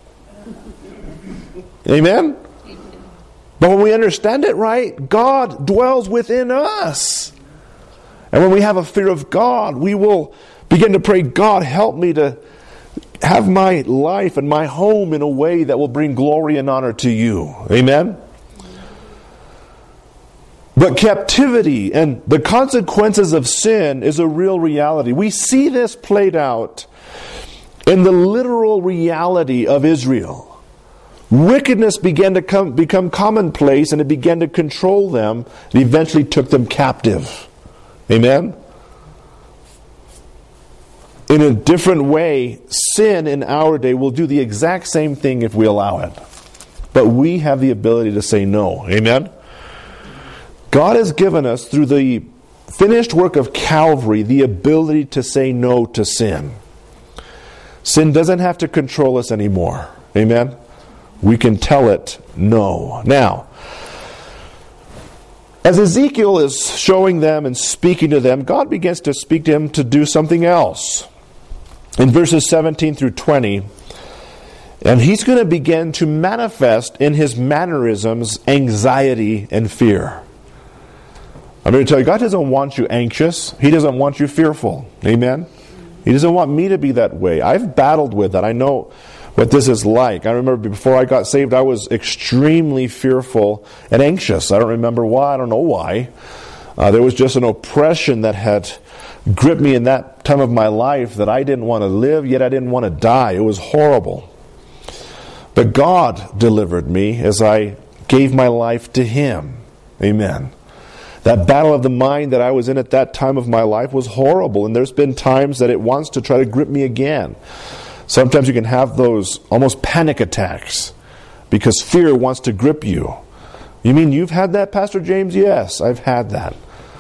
Amen? But when we understand it right, God dwells within us. And when we have a fear of God, we will begin to pray, God, help me to have my life and my home in a way that will bring glory and honor to you. Amen? But captivity and the consequences of sin is a real reality. We see this played out in the literal reality of Israel. Wickedness began to become commonplace, and it began to control them. It eventually took them captive. Amen? In a different way, sin in our day will do the exact same thing if we allow it. But we have the ability to say no. Amen? God has given us, through the finished work of Calvary, the ability to say no to sin. Sin doesn't have to control us anymore. Amen? We can tell it no. Now, as Ezekiel is showing them and speaking to them, God begins to speak to him to do something else. In verses 17 through 20, and he's going to begin to manifest in his mannerisms anxiety and fear. I'm going to tell you, God doesn't want you anxious. He doesn't want you fearful. Amen? He doesn't want me to be that way. I've battled with that. I know what this is like. I remember before I got saved, I was extremely fearful and anxious. I don't remember why. I don't know why. There was just an oppression that had gripped me in that time of my life that I didn't want to live, yet I didn't want to die. It was horrible. But God delivered me as I gave my life to Him. Amen. That battle of the mind that I was in at that time of my life was horrible, and there's been times that it wants to try to grip me again. Sometimes you can have those almost panic attacks because fear wants to grip you. You mean you've had that, Pastor James? Yes, I've had that.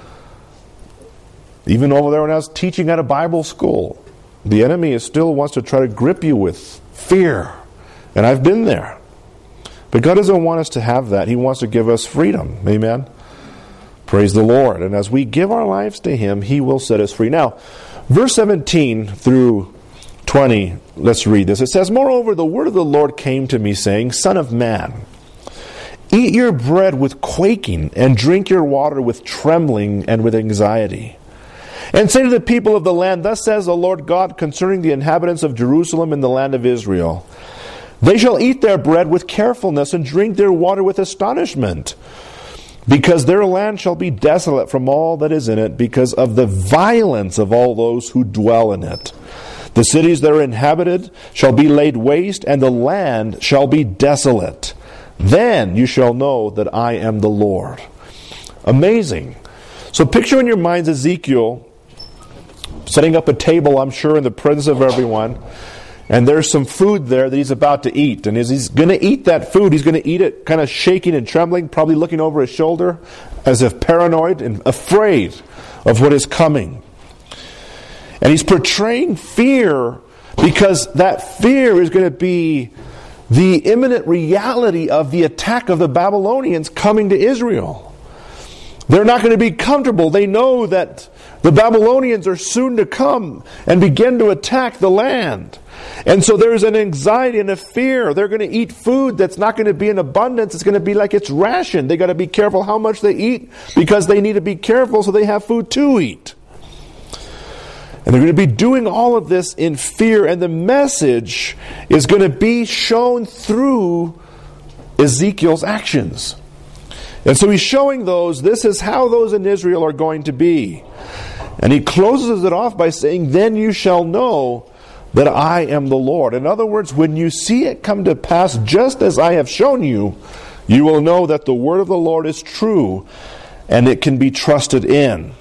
Even over there when I was teaching at a Bible school, the enemy still wants to try to grip you with fear. And I've been there. But God doesn't want us to have that. He wants to give us freedom. Amen? Praise the Lord. And as we give our lives to Him, He will set us free. Now, verse 17 through 20, let's read this. It says, "Moreover, the word of the Lord came to me, saying, Son of man, eat your bread with quaking, and drink your water with trembling and with anxiety. And say to the people of the land, Thus says the Lord God concerning the inhabitants of Jerusalem and the land of Israel, They shall eat their bread with carefulness, and drink their water with astonishment. Because their land shall be desolate from all that is in it, because of the violence of all those who dwell in it. The cities that are inhabited shall be laid waste, and the land shall be desolate. Then you shall know that I am the Lord." Amazing. So picture in your minds Ezekiel setting up a table, I'm sure, in the presence of everyone. And there's some food there that he's about to eat. And as he's going to eat that food, he's going to eat it kind of shaking and trembling, probably looking over his shoulder as if paranoid and afraid of what is coming. And he's portraying fear because that fear is going to be the imminent reality of the attack of the Babylonians coming to Israel. They're not going to be comfortable. They know that the Babylonians are soon to come and begin to attack the land. And so there's an anxiety and a fear. They're going to eat food that's not going to be in abundance. It's going to be like it's rationed. They got to be careful how much they eat because they need to be careful so they have food to eat. And they're going to be doing all of this in fear. And the message is going to be shown through Ezekiel's actions. And so he's showing this is how those in Israel are going to be. And he closes it off by saying, "Then you shall know that I am the Lord." In other words, when you see it come to pass just as I have shown you, you will know that the word of the Lord is true and it can be trusted in.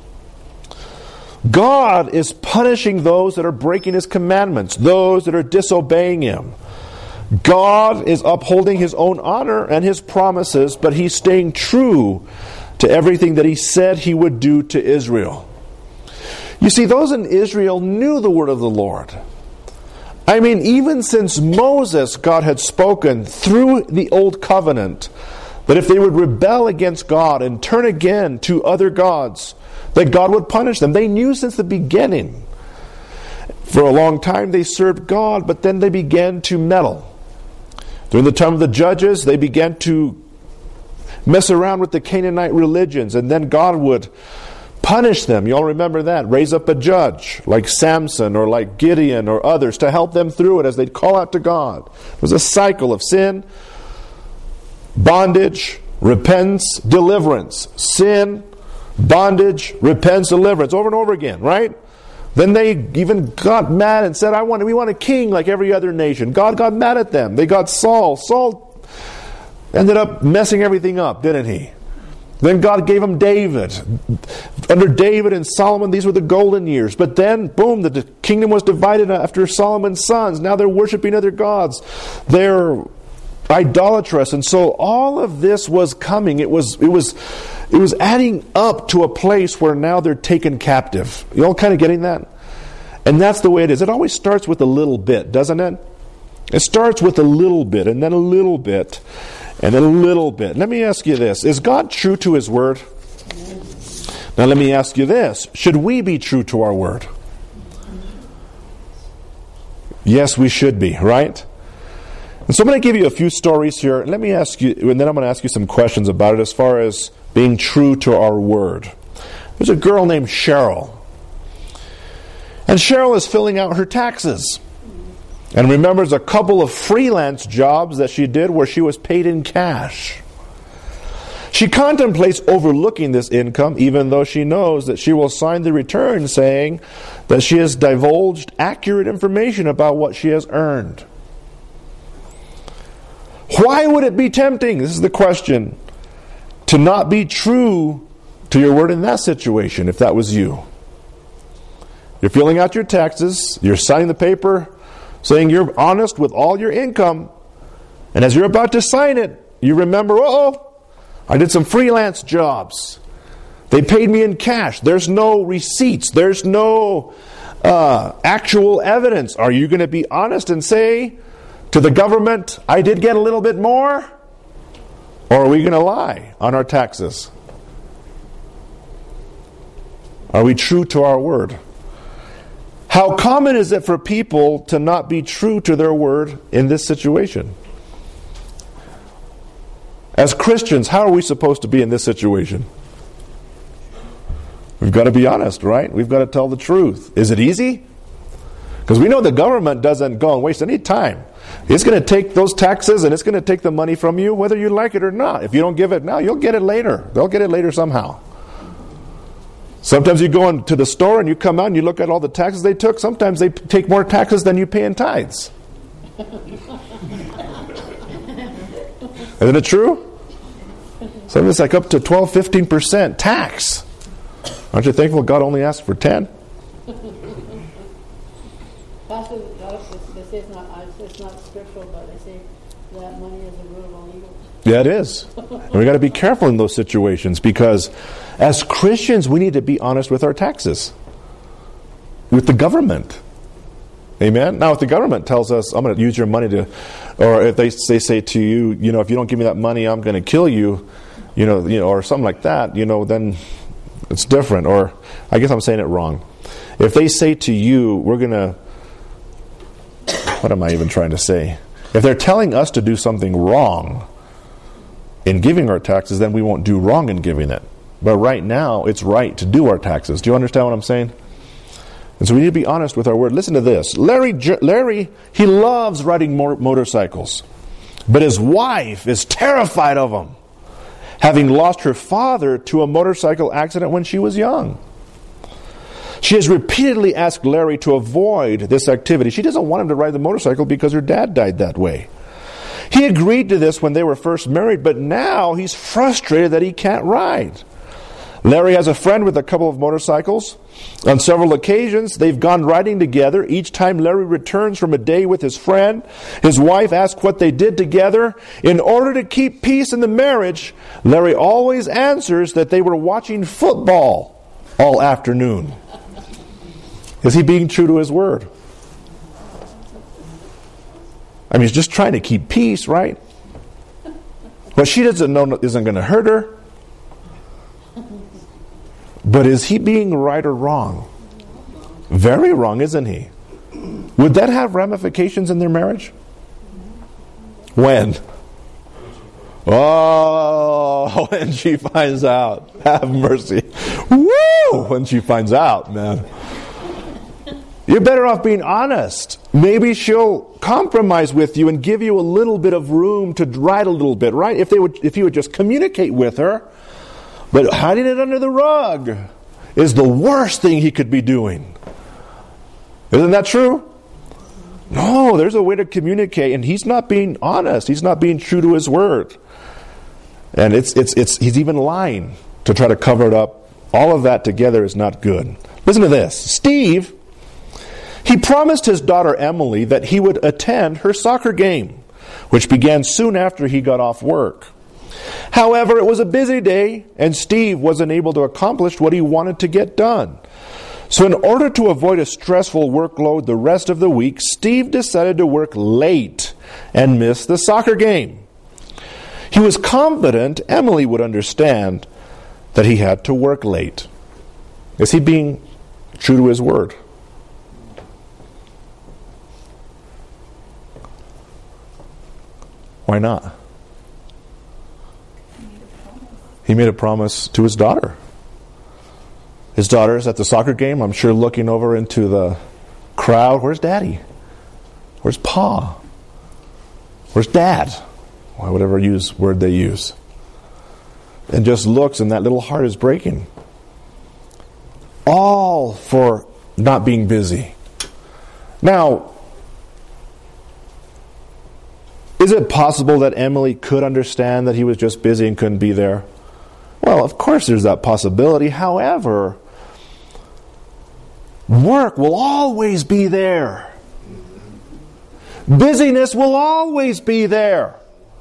God is punishing those that are breaking His commandments, those that are disobeying Him. God is upholding His own honor and His promises, but He's staying true to everything that He said He would do to Israel. You see, those in Israel knew the word of the Lord. I mean, even since Moses, God had spoken through the Old Covenant that if they would rebel against God and turn again to other gods, that God would punish them. They knew since the beginning. For a long time they served God, but then they began to meddle. During the time of the judges, they began to mess around with the Canaanite religions, and then God would punish them. You all remember that. Raise up a judge like Samson or like Gideon or others to help them through it as they'd call out to God. It was a cycle of sin, bondage, repentance, deliverance. Sin, bondage, repentance, deliverance. Over and over again, right? Then they even got mad and said, we want a king like every other nation. God got mad at them. They got Saul. Saul ended up messing everything up, didn't he? Then God gave him David. Under David and Solomon, these were the golden years. But then, boom, the kingdom was divided after Solomon's sons. Now they're worshiping other gods. They're idolatrous. And so all of this was coming. It was adding up to a place where now they're taken captive. You all kind of getting that? And that's the way it is. It always starts with a little bit, doesn't it? It starts with a little bit, and then a little bit, and then a little bit. Let me ask you this. Is God true to His Word? Now let me ask you this. Should we be true to our Word? Yes, we should be, right? And so I'm going to give you a few stories here. Let me ask you, and then I'm going to ask you some questions about it as far as being true to our Word. There's a girl named Cheryl. And Cheryl is filling out her taxes. And remembers a couple of freelance jobs that she did where she was paid in cash. She contemplates overlooking this income, even though she knows that she will sign the return saying that she has divulged accurate information about what she has earned. Why would it be tempting? This is the question. To not be true to your word in that situation, if that was you. You're filling out your taxes, you're signing the paper, saying you're honest with all your income, and as you're about to sign it, you remember, I did some freelance jobs. They paid me in cash. There's no receipts. There's no actual evidence. Are you going to be honest and say to the government, I did get a little bit more? Or are we going to lie on our taxes? Are we true to our word? How common is it for people to not be true to their word in this situation? As Christians, how are we supposed to be in this situation? We've got to be honest, right? We've got to tell the truth. Is it easy? Because we know the government doesn't go and waste any time. It's going to take those taxes and it's going to take the money from you whether you like it or not. If you don't give it now, you'll get it later. They'll get it later somehow. Sometimes you go into the store and you come out and you look at all the taxes they took. Sometimes they take more taxes than you pay in tithes. Isn't it true? Sometimes it's like up to 12-15% tax. Aren't you thankful God only asked for 10? Pastor, they say it's not scriptural, but they say that money is the root of all evil. Yeah, it is. And we've got to be careful in those situations because as Christians, we need to be honest with our taxes. With the government. Amen? Now, if the government tells us, I'm going to use your money to, or if they say to you, if you don't give me that money, I'm going to kill you, or something like that, then it's different. Or, I guess I'm saying it wrong. If they say to you, we're going to, what am I even trying to say? If they're telling us to do something wrong in giving our taxes, then we won't do wrong in giving it. But right now, it's right to do our taxes. Do you understand what I'm saying? And so we need to be honest with our word. Listen to this. Larry, he loves riding motorcycles. But his wife is terrified of him, having lost her father to a motorcycle accident when she was young. She has repeatedly asked Larry to avoid this activity. She doesn't want him to ride the motorcycle because her dad died that way. He agreed to this when they were first married, but now he's frustrated that he can't ride. Larry has a friend with a couple of motorcycles. On several occasions, they've gone riding together. Each time Larry returns from a day with his friend, his wife asks what they did together. In order to keep peace in the marriage, Larry always answers that they were watching football all afternoon. Is he being true to his word? I mean, he's just trying to keep peace, right? What she doesn't know isn't going to hurt her. But is he being right or wrong? Very wrong, isn't he? Would that have ramifications in their marriage? When? Oh, when she finds out. Have mercy. Woo! When she finds out, man. You're better off being honest. Maybe she'll compromise with you and give you a little bit of room to ride a little bit, right? If you would just communicate with her. But hiding it under the rug is the worst thing he could be doing. Isn't that true? No, there's a way to communicate, and he's not being honest. He's not being true to his word. And he's even lying to try to cover it up. All of that together is not good. Listen to this. Steve, he promised his daughter Emily that he would attend her soccer game, which began soon after he got off work. However, it was a busy day, and Steve wasn't able to accomplish what he wanted to get done. So in order to avoid a stressful workload the rest of the week, Steve decided to work late and miss the soccer game. He was confident Emily would understand that he had to work late. Is he being true to his word? Why not? He made a promise to his daughter. His daughter's at the soccer game, I'm sure, looking over into the crowd. Where's Daddy? Where's Pa? Where's Dad? Whatever word they use. And just looks, and that little heart is breaking. All for not being busy. Now, Is it possible that Emily could understand that he was just busy and couldn't be there? Well, of course there's that possibility. However, work will always be there. Busyness will always be there.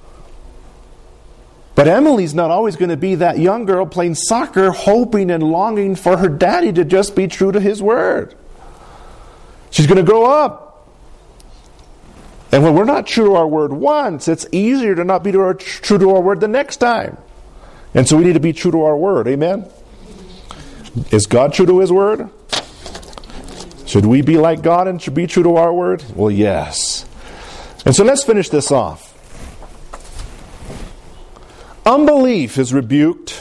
But Emily's not always going to be that young girl playing soccer, hoping and longing for her daddy to just be true to his word. She's going to grow up. And when we're not true to our word once, it's easier to not be true to our word the next time. And so we need to be true to our word. Amen? Is God true to his word? Should we be like God and should be true to our word? Well, yes. And so let's finish this off. Unbelief is rebuked,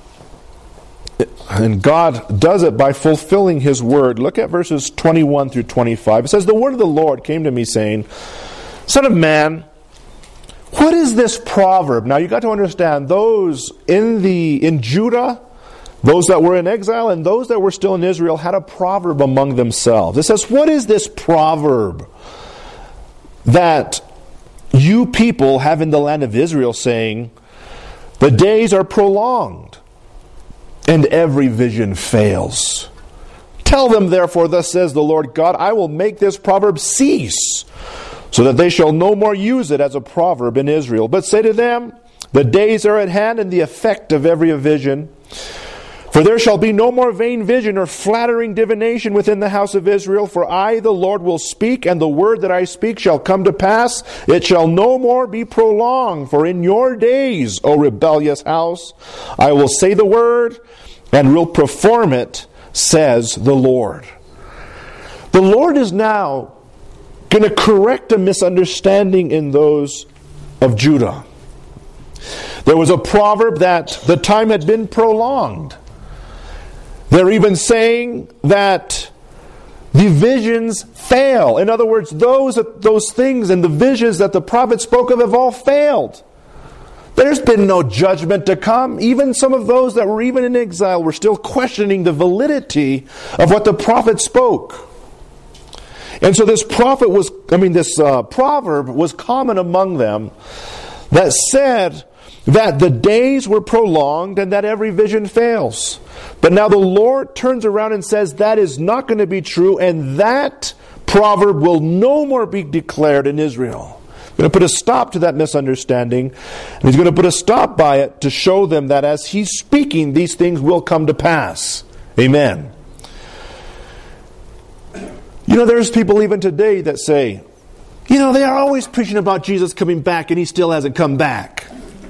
and God does it by fulfilling his word. Look at verses 21 through 25. It says, "The word of the Lord came to me, saying, Son of man, what is this proverb?" Now you got to understand, those in Judah, those that were in exile, and those that were still in Israel had a proverb among themselves. It says, "What is this proverb that you people have in the land of Israel, saying, the days are prolonged, and every vision fails? Tell them, therefore, thus says the Lord God, I will make this proverb cease, so that they shall no more use it as a proverb in Israel. But say to them, the days are at hand, and the effect of every vision. For there shall be no more vain vision or flattering divination within the house of Israel. For I, the Lord, will speak, and the word that I speak shall come to pass. It shall no more be prolonged. For in your days, O rebellious house, I will say the word, and will perform it, says the Lord." The Lord is now going to correct a misunderstanding in those of Judah. There was a proverb that the time had been prolonged. They're even saying that the visions fail. In other words, those things and the visions that the prophet spoke of have all failed. There's been no judgment to come. Even some of those that were even in exile were still questioning the validity of what the prophet spoke. And so this proverb was common among them that said that the days were prolonged and that every vision fails. But now the Lord turns around and says that is not going to be true, and that proverb will no more be declared in Israel. He's going to put a stop to that misunderstanding, and he's going to put a stop by it to show them that as he's speaking, these things will come to pass. Amen. You know, there's people even today that say, they are always preaching about Jesus coming back, and he still hasn't come back.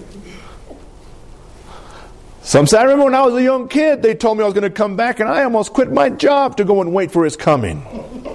I remember when I was a young kid, they told me I was going to come back, and I almost quit my job to go and wait for his coming.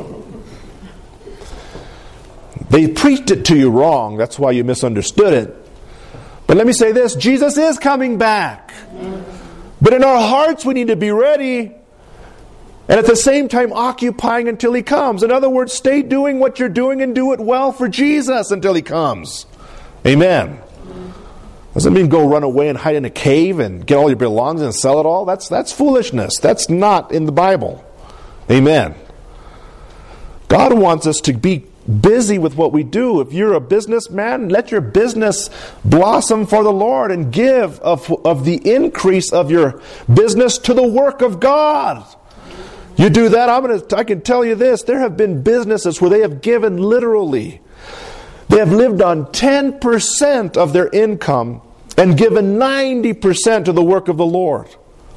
They preached it to you wrong. That's why you misunderstood it. But let me say this, Jesus is coming back. But in our hearts, we need to be ready, and at the same time occupying until he comes. In other words, stay doing what you're doing and do it well for Jesus until he comes. Amen. Doesn't mean go run away and hide in a cave and get all your belongings and sell it all. That's foolishness. That's not in the Bible. Amen. God wants us to be busy with what we do. If you're a businessman, let your business blossom for the Lord and give of the increase of your business to the work of God. You do that, I can tell you this, there have been businesses where they have given literally. They have lived on 10% of their income and given 90% to the work of the Lord.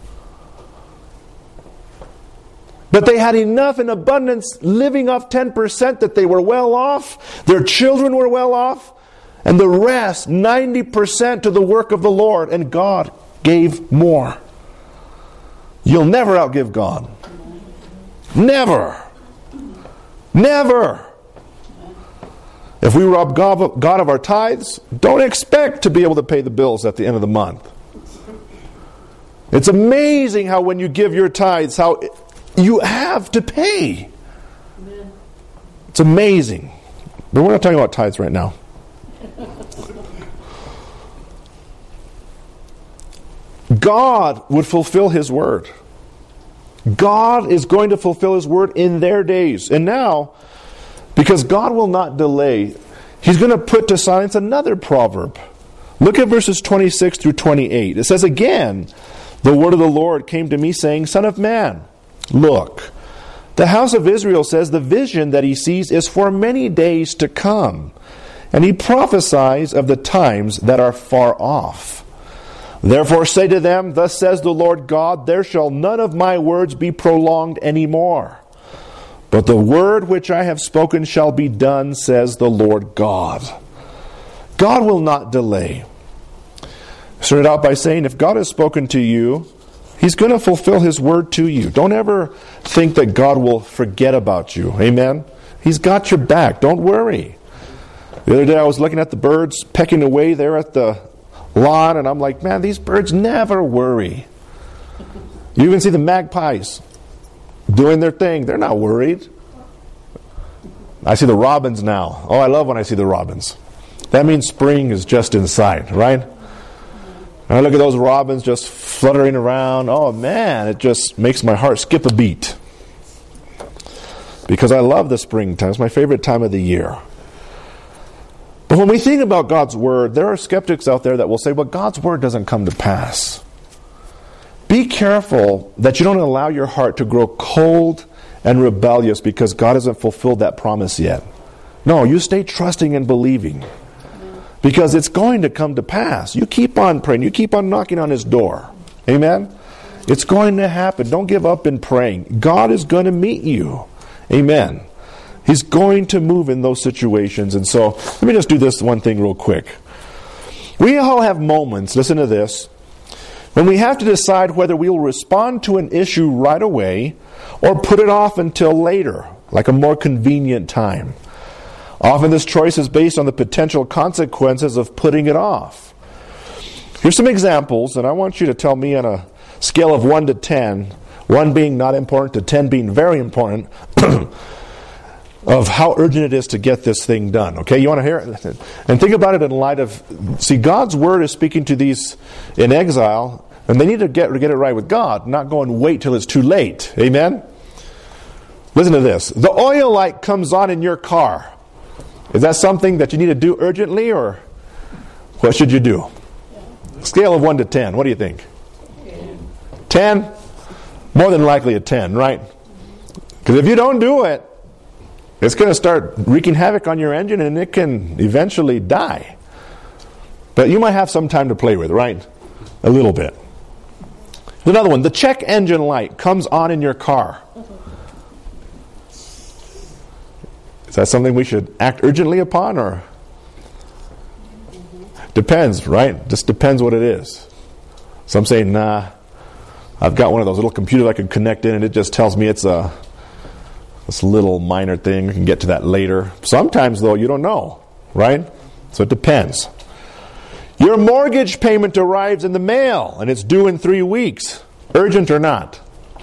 But they had enough in abundance living off 10% that they were well off, their children were well off, and the rest, 90% to the work of the Lord, and God gave more. You'll never outgive God. Never. Never. If we rob God of our tithes, don't expect to be able to pay the bills at the end of the month. It's amazing how when you give your tithes, how you have to pay. Amen. It's amazing. But we're not talking about tithes right now. God would fulfill his word. God is going to fulfill his word in their days. And now, because God will not delay, He's going to put to silence another proverb. Look at verses 26 through 28. It says, "Again, the word of the Lord came to me, saying, Son of man, look, the house of Israel says the vision that he sees is for many days to come, and he prophesies of the times that are far off. Therefore say to them, Thus says the Lord God, there shall none of my words be prolonged any more. But the word which I have spoken shall be done, says the Lord God." God will not delay. I started out by saying, if God has spoken to you, He's going to fulfill His word to you. Don't ever think that God will forget about you. Amen? He's got your back. Don't worry. The other day I was looking at the birds pecking away there at the lawn, and I'm like, man, these birds never worry. You even see the magpies doing their thing. They're not worried. I see the robins now. Oh, I love when I see the robins. That means spring is just in sight, right? And I look at those robins just fluttering around. Oh man, it just makes my heart skip a beat. Because I love the springtime. It's my favorite time of the year. But when we think about God's word, there are skeptics out there that will say, well, God's word doesn't come to pass. Be careful that you don't allow your heart to grow cold and rebellious because God hasn't fulfilled that promise yet. No, you stay trusting and believing. Because it's going to come to pass. You keep on praying. You keep on knocking on His door. Amen? It's going to happen. Don't give up in praying. God is going to meet you. Amen. He's going to move in those situations. And so, let me just do this one thing real quick. We all have moments, listen to this, when we have to decide whether we will respond to an issue right away or put it off until later, like a more convenient time. Often this choice is based on the potential consequences of putting it off. Here's some examples, and I want you to tell me on a scale of 1 to 10, 1 being not important to 10 being very important, of how urgent it is to get this thing done. Okay, you want to hear it? And think about it in light of, see, God's word is speaking to these in exile, and they need to get it right with God, not go and wait till it's too late. Amen? Listen to this. The oil light comes on in your car. Is that something that you need to do urgently, or what should you do? Scale of 1 to 10. What do you think? 10? More than likely a 10, right? Because if you don't do it, it's going to start wreaking havoc on your engine and it can eventually die. But you might have some time to play with, right? A little bit. Another one. The check engine light comes on in your car. Is that something we should act urgently upon, or? Depends, right? Just depends what it is. Some say, nah, I've got one of those little computers I can connect in and it just tells me it's this little minor thing. We can get to that later. Sometimes, though, you don't know, right? So it depends. Your mortgage payment arrives in the mail and it's due in 3 weeks. Urgent or not?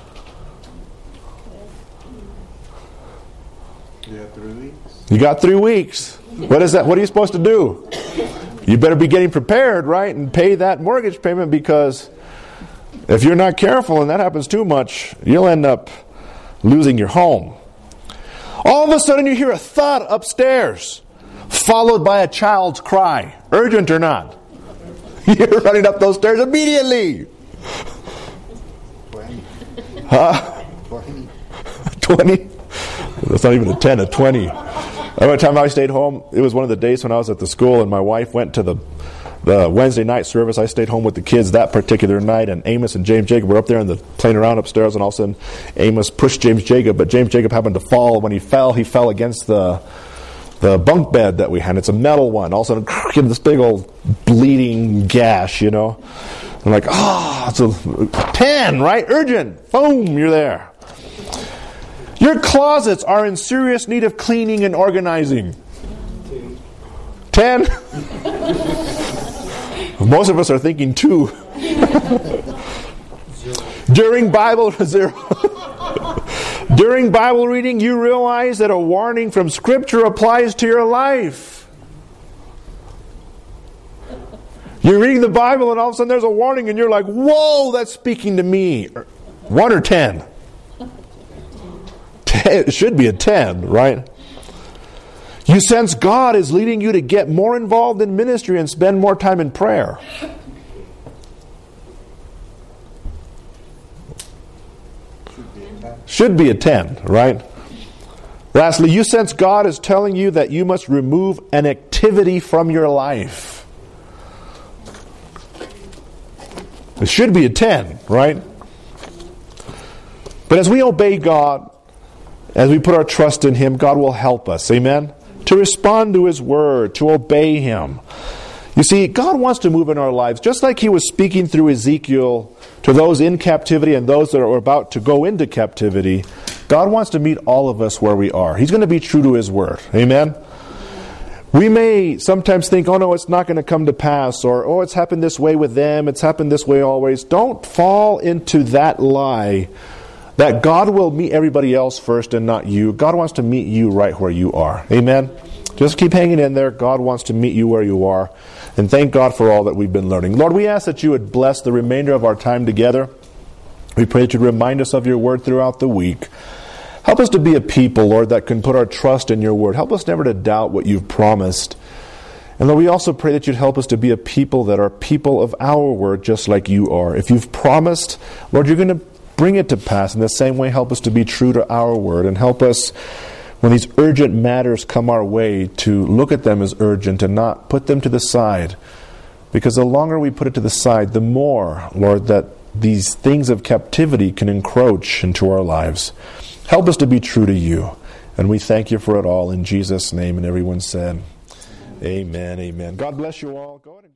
Yeah, 3 weeks. You got 3 weeks. What is that? What are you supposed to do? You better be getting prepared, right? And pay that mortgage payment, because if you're not careful and that happens too much, you'll end up losing your home. All of a sudden you hear a thud upstairs, followed by a child's cry. Urgent or not? You're running up those stairs immediately. 20. Huh? 20. 20? That's not even a 10, a 20. Every time I stayed home, it was one of the days when I was at the school and my wife went to the Wednesday night service. I stayed home with the kids that particular night, and Amos and James Jacob were up there and playing around upstairs, and all of a sudden Amos pushed James Jacob, but James Jacob happened to fall. When he fell against the bunk bed that we had. It's a metal one. All of a sudden, give this big old bleeding gash, you know. I'm like, it's a 10, right? Urgent. Boom, you're there. Your closets are in serious need of cleaning and organizing. 10? Most of us are thinking 2. During Bible 0. During Bible reading, you realize that a warning from Scripture applies to your life. You're reading the Bible and all of a sudden there's a warning and you're like, whoa, that's speaking to me. 1 or 10? 10, it should be a 10, right? You sense God is leading you to get more involved in ministry and spend more time in prayer. Should be a 10, right? Lastly, you sense God is telling you that you must remove an activity from your life. It should be a 10, right? But as we obey God, as we put our trust in Him, God will help us, amen? To respond to His Word, to obey Him. You see, God wants to move in our lives, just like He was speaking through Ezekiel to those in captivity and those that are about to go into captivity. God wants to meet all of us where we are. He's going to be true to His Word, amen? We may sometimes think, oh no, it's not going to come to pass, or oh, it's happened this way with them, it's happened this way always. Don't fall into that lie that God will meet everybody else first and not you. God wants to meet you right where you are. Amen? Just keep hanging in there. God wants to meet you where you are. And thank God for all that we've been learning. Lord, we ask that you would bless the remainder of our time together. We pray that you'd remind us of your word throughout the week. Help us to be a people, Lord, that can put our trust in your word. Help us never to doubt what you've promised. And Lord, we also pray that you'd help us to be a people that are people of our word, just like you are. If you've promised, Lord, you're going to bring it to pass. In the same way, help us to be true to our word, and help us, when these urgent matters come our way, to look at them as urgent and not put them to the side. Because the longer we put it to the side, the more, Lord, that these things of captivity can encroach into our lives. Help us to be true to you. And we thank you for it all in Jesus' name. And everyone said, amen, amen. God bless you all. Go ahead and